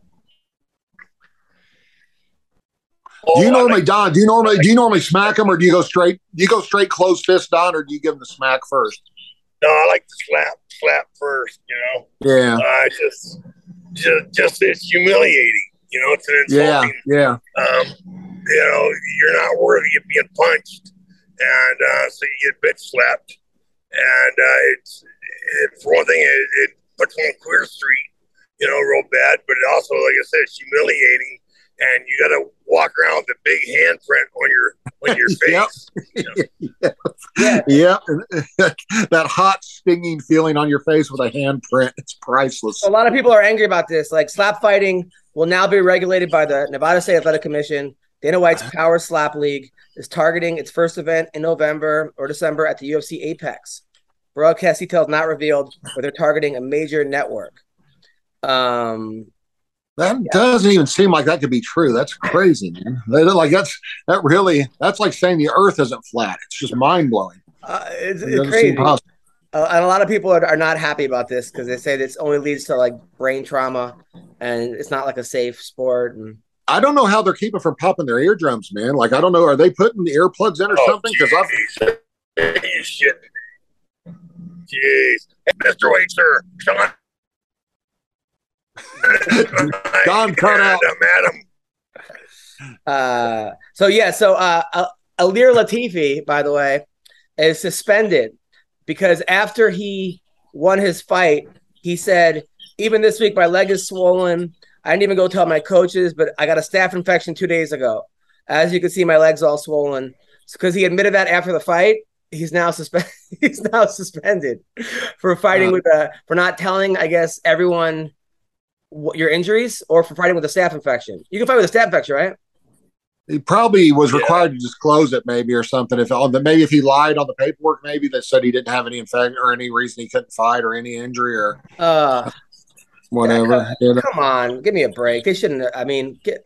Do you normally, Don? Do you normally do you normally smack him, or do you go straight? Do you go straight closed fist, Don, or do you give him the smack first? No, I like to slap, slap first. You know. Yeah. I uh, just, just, just it's humiliating. You know, it's an insulting. Yeah. Yeah. Um, you know, you're not worthy of being punched, and uh, so you get bitch slapped, and uh, it's it, for one thing, it, it puts you on Queer Street, you know, real bad. But it also, like I said, it's humiliating. And you got to walk around with a big handprint on your on your face. You know? Yeah, yeah. That hot, stinging feeling on your face with a handprint. It's priceless. A lot of people are angry about this. Like, slap fighting will now be regulated by the Nevada State Athletic Commission. Dana White's Power Slap League is targeting its first event in November or December at the U F C Apex. Broadcast details not revealed, but they're targeting a major network. Um. That yeah. doesn't even seem like that could be true. That's crazy, man. Like that's that really that's like saying the Earth isn't flat. It's just mind blowing. Uh, it's, it it's crazy, uh, and a lot of people are, are not happy about this because they say this only leads to like brain trauma, and it's not like a safe sport. And I don't know how they're keeping from popping their eardrums, man. Like I don't know, are they putting the earplugs in or oh, something? Because I've you shit. Jeez, hey, Mister Waiter, come on. Don cut out. Madam. Uh, so yeah, so uh, uh, Alir Latifi, by the way, is suspended because after he won his fight, he said, "Even this week, my leg is swollen. I didn't even go tell my coaches, but I got a staph infection two days ago. As you can see, my leg's all swollen." Because he admitted that after the fight, he's now suspended. He's now suspended for fighting uh, with a for not telling, I guess, everyone your injuries or for fighting with a staph infection. You can fight with a staph infection, right? He probably was yeah. required to disclose it, maybe, or something. If on the maybe if he lied on the paperwork, maybe that said he didn't have any infection or any reason he couldn't fight or any injury or uh, whatever. Yeah, come, you know? come on, give me a break. They shouldn't. I mean, get.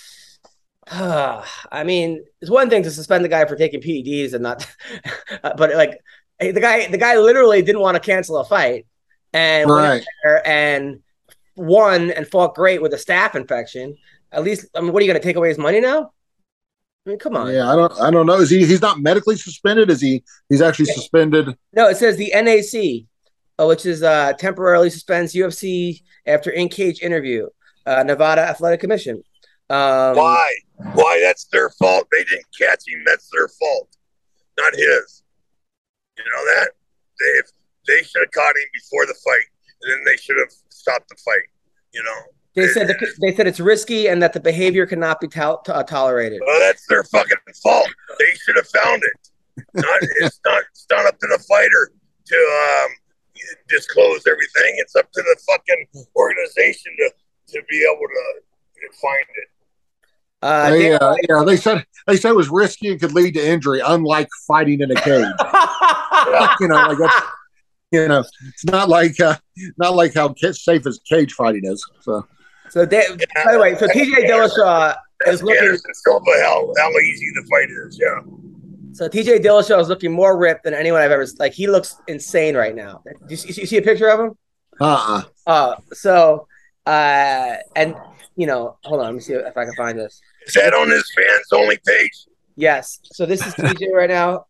Uh, I mean, it's one thing to suspend the guy for taking P E Ds and not, but like the guy, the guy literally didn't want to cancel a fight and right. went there and won and fought great with a staph infection. At least, I mean, what are you going to take away his money now? I mean, come on. Yeah, I don't, I don't know. Is he? He's not medically suspended. Is he? He's actually yeah. suspended. No, it says the N A C, uh, which is uh, temporarily suspends U F C after in-cage interview. Uh, Nevada Athletic Commission. Um, Why? Why? That's their fault. They didn't catch him. That's their fault, not his. You know that they they should have caught him before the fight, and then they should have stopped the fight. You know. They said the, they said it's risky and that the behavior cannot be to- to- uh, tolerated. Well, that's their fucking fault. They should have found it. Not, it's not. It's not up to the fighter to um, disclose everything. It's up to the fucking organization to to be able to, to find it. Uh, they, uh, yeah, they said they said it was risky and could lead to injury, unlike fighting in a cage. you know, like that's, you know, it's not like uh, not like how safe as cage fighting is. So, so they, by the way, so T J Dillashaw is looking. Silva, how how easy the fight is, yeah. So T J Dillashaw is looking more ripped than anyone I've ever. Like he looks insane right now. Do you, you see a picture of him? Uh-uh. Uh so uh, and you know, hold on, let me see if I can find this. Is that on his fans only page? Yes. So this is T J right now.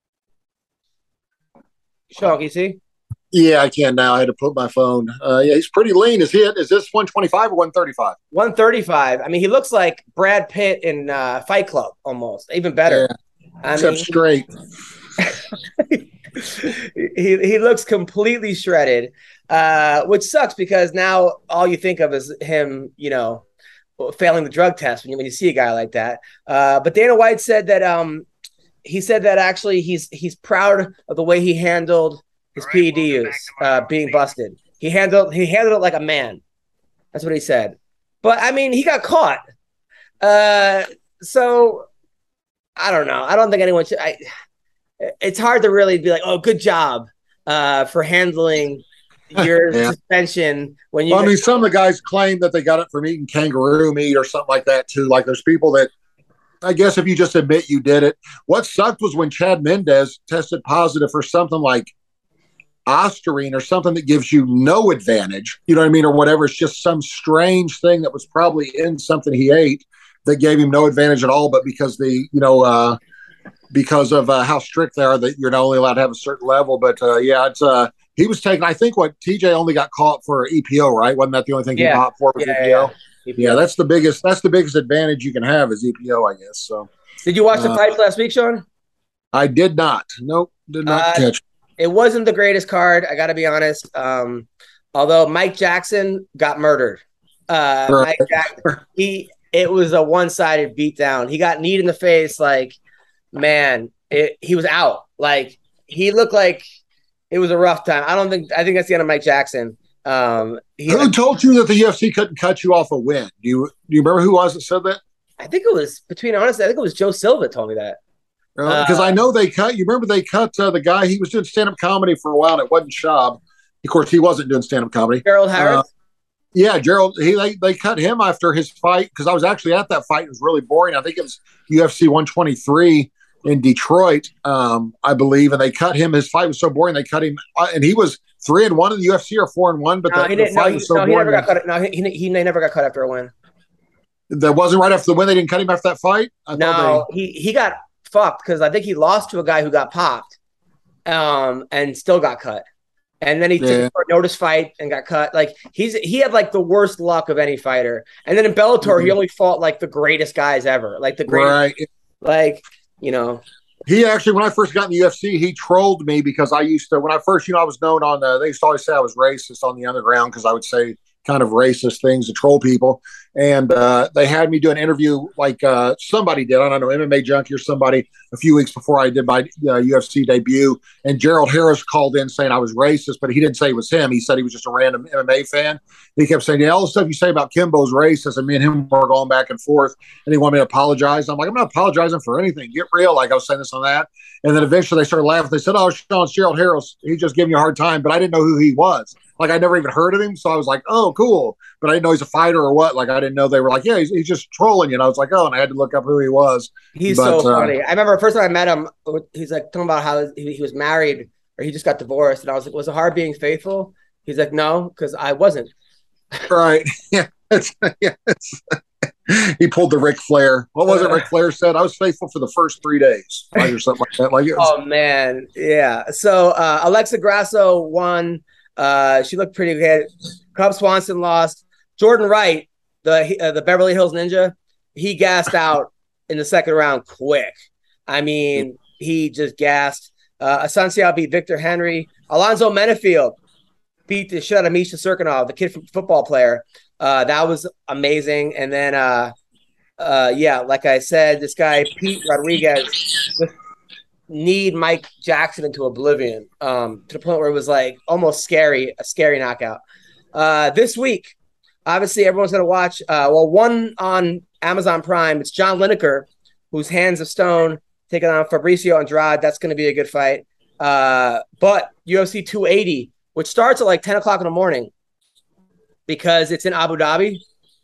Sean, can you see? Yeah, I can now. I had to put my phone. Uh, yeah, he's pretty lean. Is he? Is this one twenty-five or one thirty-five? one thirty-five. I mean, he looks like Brad Pitt in uh, Fight Club almost, even better. Yeah. I Except mean, straight. he he looks completely shredded, uh, which sucks because now all you think of is him, you know, failing the drug test when you, when you see a guy like that. Uh, but Dana White said that um, he said that actually he's he's proud of the way he handled his P E D use, uh, being busted. He handled he handled it like a man. That's what he said. But I mean, he got caught. Uh, so I don't know. I don't think anyone should. I, it's hard to really be like, oh, good job uh, for handling your Yeah. suspension when you. Well, I mean, some of the guys claim that they got it from eating kangaroo meat or something like that too. Like there's people that, I guess, if you just admit you did it. What sucked was when Chad Mendez tested positive for something like Ostarine or something that gives you no advantage. You know what I mean, or whatever. It's just some strange thing that was probably in something he ate that gave him no advantage at all. But because the you know. uh because of uh, how strict they are, that you're not only allowed to have a certain level. But uh, yeah, it's uh, he was taking. I think what T J only got caught for E P O, right? Wasn't that the only thing he Yeah. got for was Yeah, E P O? yeah. Yeah, that's the biggest. That's the biggest advantage you can have is E P O, I guess. So Did you watch the Uh, fights last week, Sean? I did not. Nope, did not Uh, catch. It wasn't the greatest card. I got to be honest. Um, although Mike Jackson got murdered. Uh, Right. Mike Jackson, he it was a one sided beatdown. He got kneed in the face. Like, man, it, he was out. Like, he looked like it was a rough time. I don't think. I think that's the end of Mike Jackson. Um, he, Who told you that the U F C couldn't cut you off a win? Do you do you remember who was that said that? I think it was between honestly. I think it was Joe Silva told me that. Because Uh, I know they cut. You remember they cut uh, the guy. He was doing stand up comedy for a while. And it wasn't Shab. Of course, he wasn't doing stand up comedy. Gerald Harris. Uh, Yeah, Gerald. He they, they cut him after his fight because I was actually at that fight. It was really boring. I think it was U F C one twenty-three in Detroit, um, I believe, and they cut him. His fight was so boring. They cut him, uh, and he was three and one in the U F C or four and one. But no, the, he the didn't. fight No, he, was so no, he boring. never got cut. No, he, he he never got cut after a win. That wasn't right after the win. They didn't cut him after that fight. I No, thought he he got fucked because I think he lost to a guy who got popped, um, and still got cut. And then he took Yeah. a short notice fight and got cut. Like he's he had like the worst luck of any fighter. And then in Bellator, he Mhm. only fought like the greatest guys ever, like the they greatest. right. Like you know, He actually, when I first got in the U F C, he trolled me because I used to, when I first, you know, I was known on, uh, they used to always say I was racist on the underground because I would say kind of racist things to troll people. And uh, they had me do an interview like uh, somebody did, I don't know, M M A Junkie or somebody a few weeks before I did my uh, U F C debut. And Gerald Harris called in saying I was racist, but he didn't say it was him. He said he was just a random M M A fan. He kept saying, yeah, all the stuff you say about Kimbo's racist. And me and him were going back and forth. And he wanted me to apologize. I'm like, I'm not apologizing for anything. Get real. Like I was saying this on that. And then eventually they started laughing. They said, oh, Sean, it's Gerald Harris. He's just giving you a hard time. But I didn't know who he was. Like I never even heard of him. So I was like, oh, cool. But I didn't know he's a fighter or what. Like I didn't know they were like, yeah, he's, he's just trolling you. And I was like, oh, and I had to look up who he was. he's But, so uh, funny. I remember the first time I met him, he's like talking about how he, he was married or he just got divorced. And I was like, was it hard being faithful? He's like, no, because I wasn't. Right. Yeah. It's, yeah it's, he pulled the Ric Flair. What was it Ric Flair said? I was faithful for the first three days. Right, or something like that. Like it was, Oh man, yeah. So uh, Alexa Grasso won. Uh, she looked pretty good. Cub Swanson lost. Jordan Wright, the uh, the Beverly Hills Ninja, he gassed out in the second round quick. I mean, he just gassed. Uh, Asuncion beat Victor Henry. Alonzo Menefield beat the shit out of Misha Serkinov, the kid from football player. Uh, that was amazing. And then, uh, uh, yeah, like I said, this guy Pete Rodriguez just kneed Mike Jackson into oblivion, um, to the point where it was like almost scary, a scary knockout. Uh, this week, obviously, everyone's going to watch. Uh, well, one on Amazon Prime. It's John Lineker, who's Hands of Stone, taking on Fabricio Andrade. That's going to be a good fight. Uh, but U F C two eighty, which starts at like ten o'clock in the morning because it's in Abu Dhabi.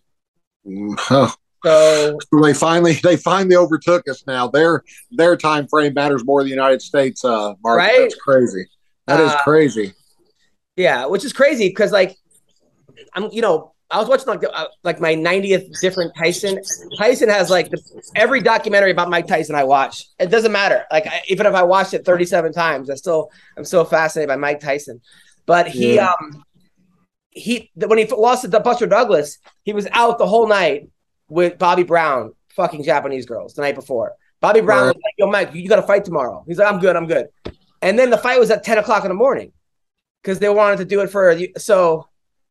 oh, So they finally they finally overtook us now. Their their time frame matters more than the United States, uh, Mark. Right? That's crazy. That is Uh, crazy. yeah, which is crazy because like I'm, you know, I was watching like uh, like my ninetieth different Tyson. Tyson has like the, every documentary about Mike Tyson I watch. It doesn't matter. Like I, even if I watched it thirty-seven times, I still I'm so fascinated by Mike Tyson. But he Yeah. um he when he lost to Buster Douglas, he was out the whole night with Bobby Brown fucking Japanese girls the night before. Bobby Brown Right. was like, "Yo, Mike, you got to fight tomorrow." He's like, "I'm good, I'm good." And then the fight was at ten o'clock in the morning because they wanted to do it for so.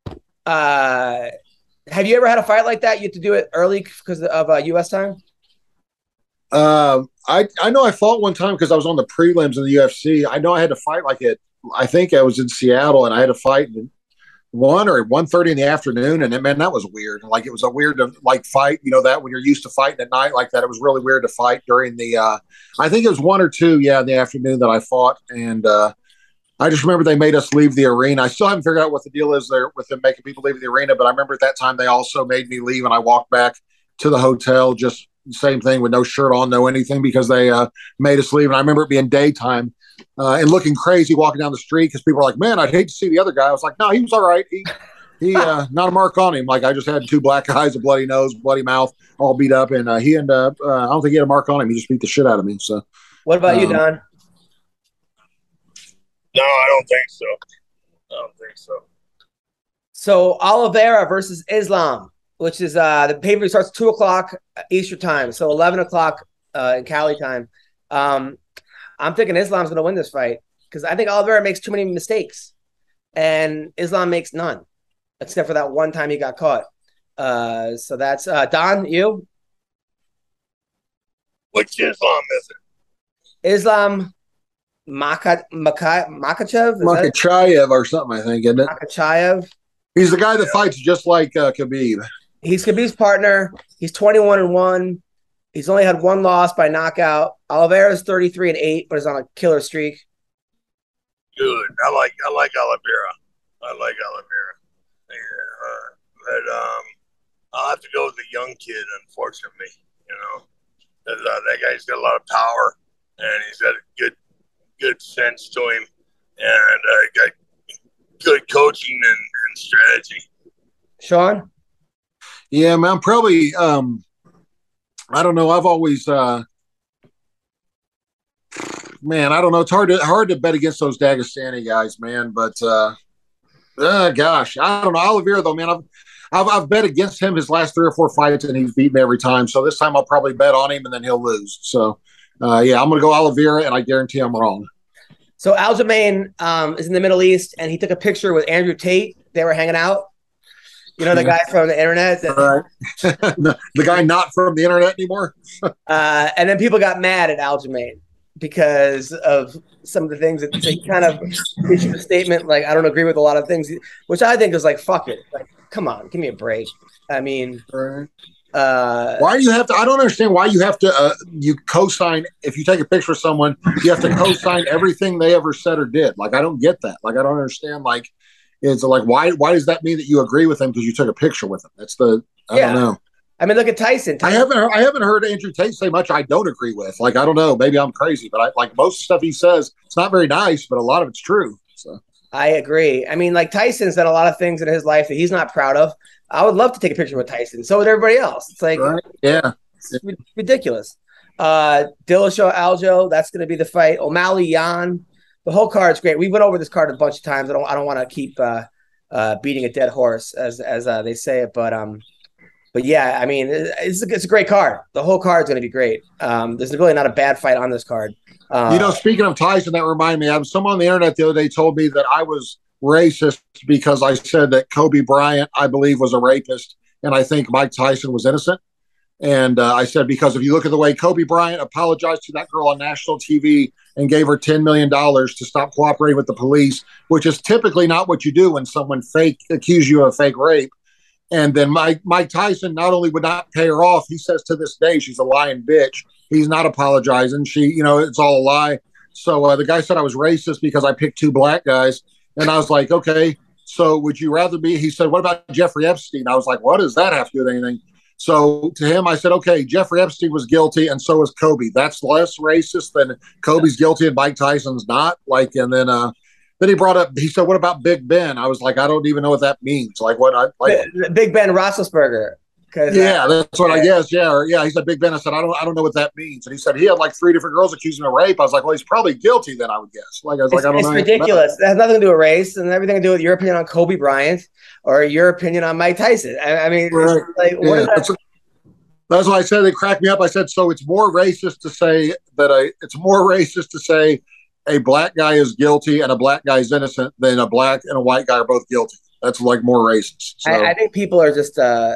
Uh, have you ever had a fight like that? You had to do it early because of uh, U S time. Um, I I know I fought one time because I was on the prelims in the U F C. I know I had to fight like it. I think I was in Seattle and I had to fight. And one or one thirty in the afternoon, and it, man, that was weird. Like it was a weird to like fight, you know, that when you're used to fighting at night like that, it was really weird to fight during the. Uh, I think it was one or two, yeah, in the afternoon that I fought, and uh, I just remember they made us leave the arena. I still haven't figured out what the deal is there with them making people leave the arena, but I remember at that time they also made me leave, and I walked back to the hotel, just same thing with no shirt on, no anything, because they uh, made us leave, and I remember it being daytime. Uh, and looking crazy walking down the street because people were like, man, I'd hate to see the other guy. I was like, no, he was all right. He, he, uh, not a mark on him. Like I just had two black eyes, a bloody nose, bloody mouth, all beat up. And uh, he ended up, uh, I don't think he had a mark on him. He just beat the shit out of me. So, what about um, you, Don? No, I don't think so. I don't think so. So Oliveira versus Islam, which is uh, the pay-per-view starts two o'clock Eastern time. So eleven o'clock uh, in Cali time. Um, I'm thinking Islam's going to win this fight because I think Oliveira makes too many mistakes and Islam makes none, except for that one time he got caught. Uh, so that's uh, Don, you? Which Islam is it? Islam Maka, Maka, Makachev? Makachev or something, I think, isn't it? Makachev. He's the guy that fights just like uh, Khabib. He's Khabib's partner. He's twenty-one and one. He's only had one loss by knockout. Oliveira's thirty-three and eight, but is on a killer streak. Good. I like I like Oliveira. I like Oliveira. Yeah, uh, but um, I'll have to go with the young kid, unfortunately. You know, uh, that guy's got a lot of power, and he's got a good good sense to him, and uh, got good coaching and, and strategy. Sean? Yeah, man, I'm probably. Um, I don't know. I've always, uh, man, I don't know. It's hard to hard to bet against those Dagestani guys, man. But uh, uh, gosh, I don't know. Oliveira, though, man, I've, I've I've bet against him his last three or four fights, and he's beaten me every time. So this time I'll probably bet on him, and then he'll lose. So uh, yeah, I'm going to go Oliveira, and I guarantee I'm wrong. So Aljamain um, is in the Middle East, and he took a picture with Andrew Tate. They were hanging out. You know, the guy from the internet. That, right. the, the guy not from the internet anymore. uh, and then people got mad at Aljamain because of some of the things that so he kind of issued a statement like, I don't agree with a lot of things, which I think is like, fuck it. Like, come on, give me a break. I mean, right. uh, why do you have to? I don't understand why you have to. Uh, you co-sign if you take a picture of someone. You have to co-sign everything they ever said or did. Like, I don't get that. Like, I don't understand. Like. It's like, why Why does that mean that you agree with him because you took a picture with him? That's the, I yeah. don't know. I mean, look at Tyson. Tyson. I haven't heard, I haven't heard Andrew Tate say much I don't agree with. Like, I don't know. Maybe I'm crazy, but I like most stuff he says. It's not very nice, but a lot of it's true. So I agree. I mean, like Tyson's done a lot of things in his life that he's not proud of. I would love to take a picture with Tyson. So would everybody else. It's like, right? yeah, it's ridiculous. Uh, Dillashaw, Aljo, that's going to be the fight. O'Malley, Jan. The whole card's great. We went over this card a bunch of times. I don't. I don't want to keep uh, uh, beating a dead horse, as as uh, they say it. But um, but yeah, I mean, it's a, it's a great card. The whole card's going to be great. Um, there's really not a bad fight on this card. Uh, you know, speaking of Tyson, that reminded me. I was someone on the internet the other day told me that I was racist because I said that Kobe Bryant, I believe, was a rapist, and I think Mike Tyson was innocent. And uh, I said, because if you look at the way Kobe Bryant apologized to that girl on national T V and gave her ten million dollars to stop cooperating with the police, which is typically not what you do when someone fake accuse you of fake rape. And then Mike, Mike Tyson not only would not pay her off, he says to this day, she's a lying bitch. He's not apologizing. She, you know, it's all a lie. So uh, the guy said I was racist because I picked two black guys. And I was like, okay, so would you rather be, he said, what about Jeffrey Epstein? I was like, what does that have to do with anything? So to him, I said, okay, Jeffrey Epstein was guilty, and so is Kobe. That's less racist than Kobe's guilty and Mike Tyson's not. Like, and then, uh, then he brought up, he said, what about Big Ben? I was like, I don't even know what that means. Like, what? I like Big Ben Roethlisberger. Yeah, uh, that's what I guess. Yeah, or, yeah. He said Big Ben. I said, I don't, I don't know what that means. And he said he had like three different girls accusing him of rape. I was like, well, he's probably guilty then. I would guess. Like, I was it's, like, I don't it's know. It's ridiculous. It has nothing to do with race and everything to do with your opinion on Kobe Bryant or your opinion on Mike Tyson. I, I mean, right. it's like, what yeah, is that? That's, that's why I said they cracked me up. I said, so it's more racist to say that a, it's more racist to say a black guy is guilty and a black guy is innocent than a black and a white guy are both guilty. That's like more racist. So. I, I think people are just, uh,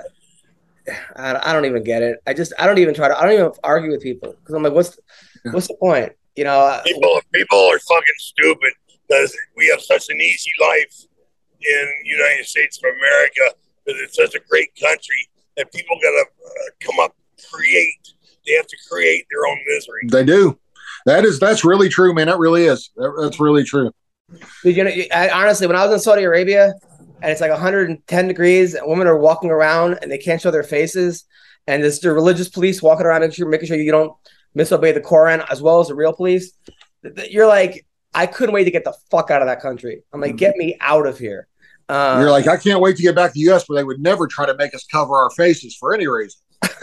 I, I don't even get it. I just, I don't even try to, I don't even argue with people because I'm like, what's, the, what's the point? You know, people, people are fucking stupid because we have such an easy life. in the United States of America because it's such a great country that people got to uh, come up, create. They have to create their own misery. They do. That is, that's really true, man. That really is. That, that's really true. Dude, you know, I, honestly, when I was in Saudi Arabia and it's like one hundred ten degrees and women are walking around and they can't show their faces, and there's the religious police walking around making sure, making sure you don't misobey the Quran as well as the real police, you're like, I couldn't wait to get the fuck out of that country. I'm like, get me out of here. Um, You're like, I can't wait to get back to the U S where they would never try to make us cover our faces for any reason.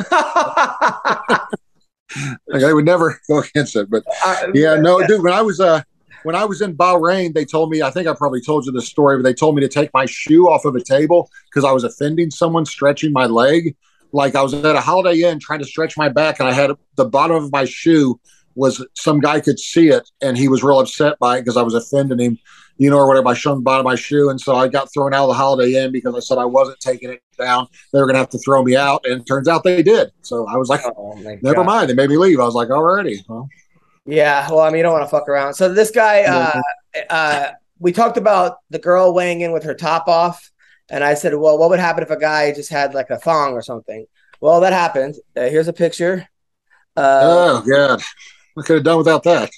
Like, I would never go against it, but uh, yeah, no, dude. When I was uh, when I was in Bahrain, they told me. I think I probably told you this story, but they told me to take my shoe off of a table because I was offending someone stretching my leg. Like I was at a Holiday Inn trying to stretch my back, and I had the bottom of my shoe was some guy could see it, and he was real upset by it because I was offending him, you know, or whatever. I showed him the bottom of my shoe, and so I got thrown out of the Holiday Inn because I said I wasn't taking it down. They were going to have to throw me out, and it turns out they did. So I was like, oh, never God. mind. They made me leave. I was like, alrighty. Well, yeah, well, I mean, you don't want to fuck around. So this guy, uh, uh, we talked about the girl weighing in with her top off, and I said, well, what would happen if a guy just had like a thong or something? Well, that happened. Uh, here's a picture. Uh, oh, God. I could have done without that.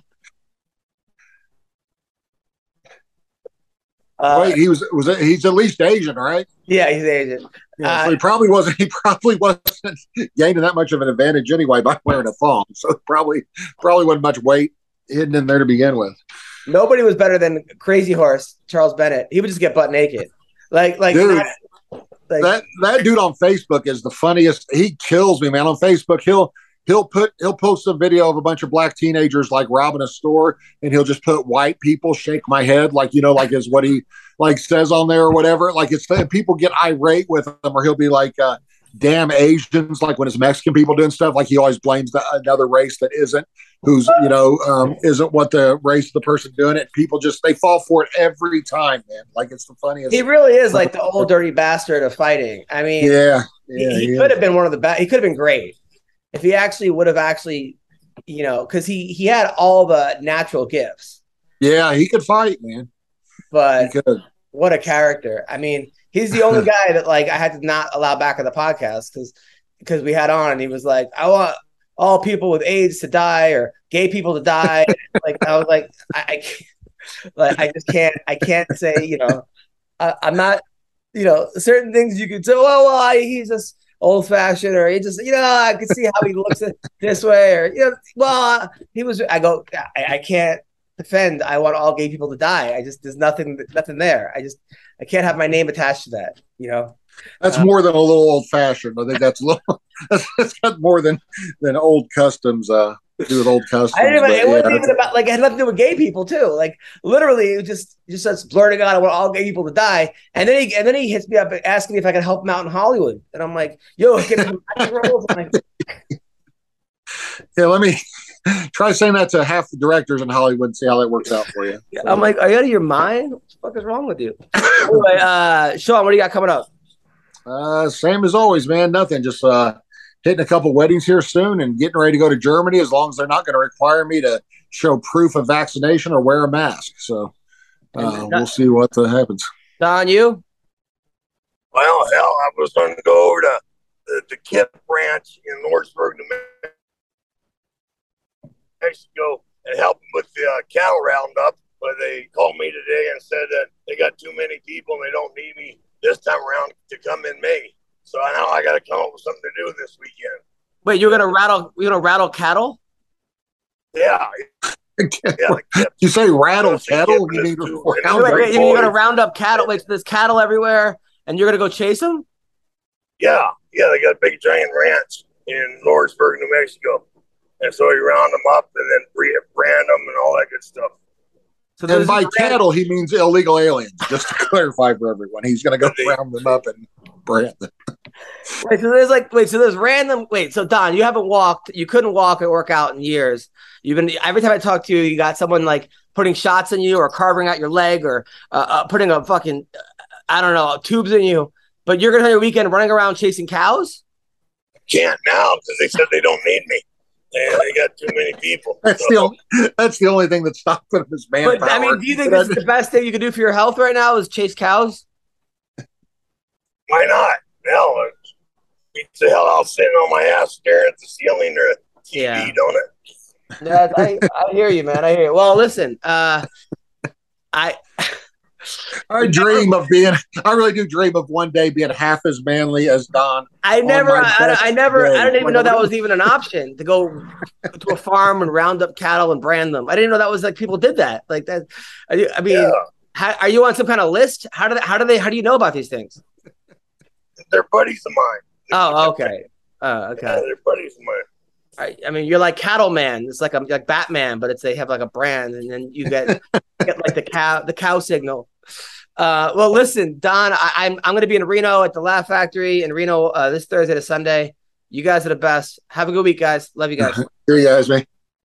Uh, Wait, he was was it, he's at least Asian, right? Yeah, he's Asian. Yeah, Uh, so he probably wasn't. He probably wasn't gaining that much of an advantage anyway by wearing a thong. So probably probably wasn't much weight hidden in there to begin with. Nobody was better than Crazy Horse Charles Bennett. He would just get butt naked, like like, Dude, not, like that that dude on Facebook is the funniest. He kills me, man. On Facebook, he'll he'll put he'll post a video of a bunch of black teenagers like robbing a store, and he'll just put white people shake my head, like, you know, like is what he like says on there or whatever. Like it's people get irate with him, or he'll be like, uh, "Damn Asians!" Like when it's Mexican people doing stuff, like he always blames the, another race that isn't, who's you know um, isn't what the race of the person doing it. People just they fall for it every time, man. Like it's the funniest. he really is like the old dirty bastard of fighting. I mean, yeah, he, yeah, he yeah. could have been one of the best. He could have been great if he actually would have actually, you know, because he he had all the natural gifts. Yeah, he could fight, man. But He could. what a character! I mean, he's the only guy that like I had to not allow back on the podcast because because we had on and he was like, I want all people with AIDS to die or gay people to die. Like I was like, I, I can't, like I just can't. I can't say, you know, I, I'm not, you know, certain things you could say. Well, well, I, he's just old fashioned, or he just, you know, I could see how he looks at this way, or you know, well, he was. I go, I, I can't defend. I want all gay people to die. I just there's nothing, nothing there. I just I can't have my name attached to that. You know, That's Um, more than a little old fashioned. I think that's a little. That's, that's got more than than old customs. Uh, to do with old customs. I didn't even. but, It wasn't yeah. even about like it had nothing to do with gay people too. Like literally, it just just starts blurting out, I want all gay people to die, and then he and then he hits me up asking me if I could help him out in Hollywood, and I'm like, yo, give me some acting roles. I'm like, Yeah, let me try saying that to half the directors in Hollywood and see how that works out for you. I'm like, are you out of your mind? What the fuck is wrong with you? Anyway, uh, Sean, what do you got coming up? Uh, same as always, man. Nothing. Just uh, hitting a couple weddings here soon and getting ready to go to Germany. As long as they're not going to require me to show proof of vaccination or wear a mask, so uh, we'll see what uh, happens. Don, you? Well, hell, I was going to go over to the, the Kip Ranch in Lordsburg, New Mexico, and help them with the uh, cattle roundup. But they called me today and said that they got too many people and they don't need me this time around to come in May. So now I got to come up with something to do this weekend. Wait, you're gonna rattle? You're gonna rattle cattle? Yeah, yeah. Like Kip. You say rattle Let's see, cattle? Kip You is mean too- round and Wait, they're wait, great you mean you're gonna boys. round up cattle? Wait, so there's cattle everywhere, and you're gonna go chase them? Yeah, yeah, they got a big giant ranch in Lordsburg, New Mexico. And so you round them up and then re- brand them and all that good stuff. So And there's by this- cattle, he means illegal aliens, just to clarify for everyone. He's going to go round them up and brand them. Wait, so there's like, wait, so there's random. Wait, so Don, you haven't walked, you couldn't walk or work out in years. You've been every time I talk to you, you got someone like putting shots in you or carving out your leg or uh, uh, putting a fucking, I don't know, tubes in you. But you're gonna have your weekend running around chasing cows. Can't now because they said they don't need me. Yeah, they got too many people. That's So, the only. That's the only thing that's stopping him is manpower. But I mean, do you think this is the best thing you can do for your health right now? Is chase cows? why not? Hell, it beats the hell out sitting on my ass staring at the ceiling or T V, Yeah. don't it? Yeah, I, I hear you, man. I hear you. Well, listen, uh, I I dream of being. I really do dream of one day being half as manly as Don. I on never, my I, best I never, day. I didn't even Like, know that I'm- was even an option to go to a farm and round up cattle and brand them. I didn't know that was like people did that. Like that. I, I mean, Yeah. how, are you on some kind of list? How do they, how do they, how do you know about these things? They're buddies of mine. Oh, okay. Uh, Yeah, okay. they're buddies of mine. I, I mean, you're like Cattleman. It's like a like Batman, but it's they have like a brand, and then you get get like the cow the cow signal. Uh, well, listen, Don, I, I'm I'm going to be in Reno at the Laugh Factory in Reno uh, this Thursday to Sunday. You guys are the best. Have a good week, guys. Love you guys. See you guys, man.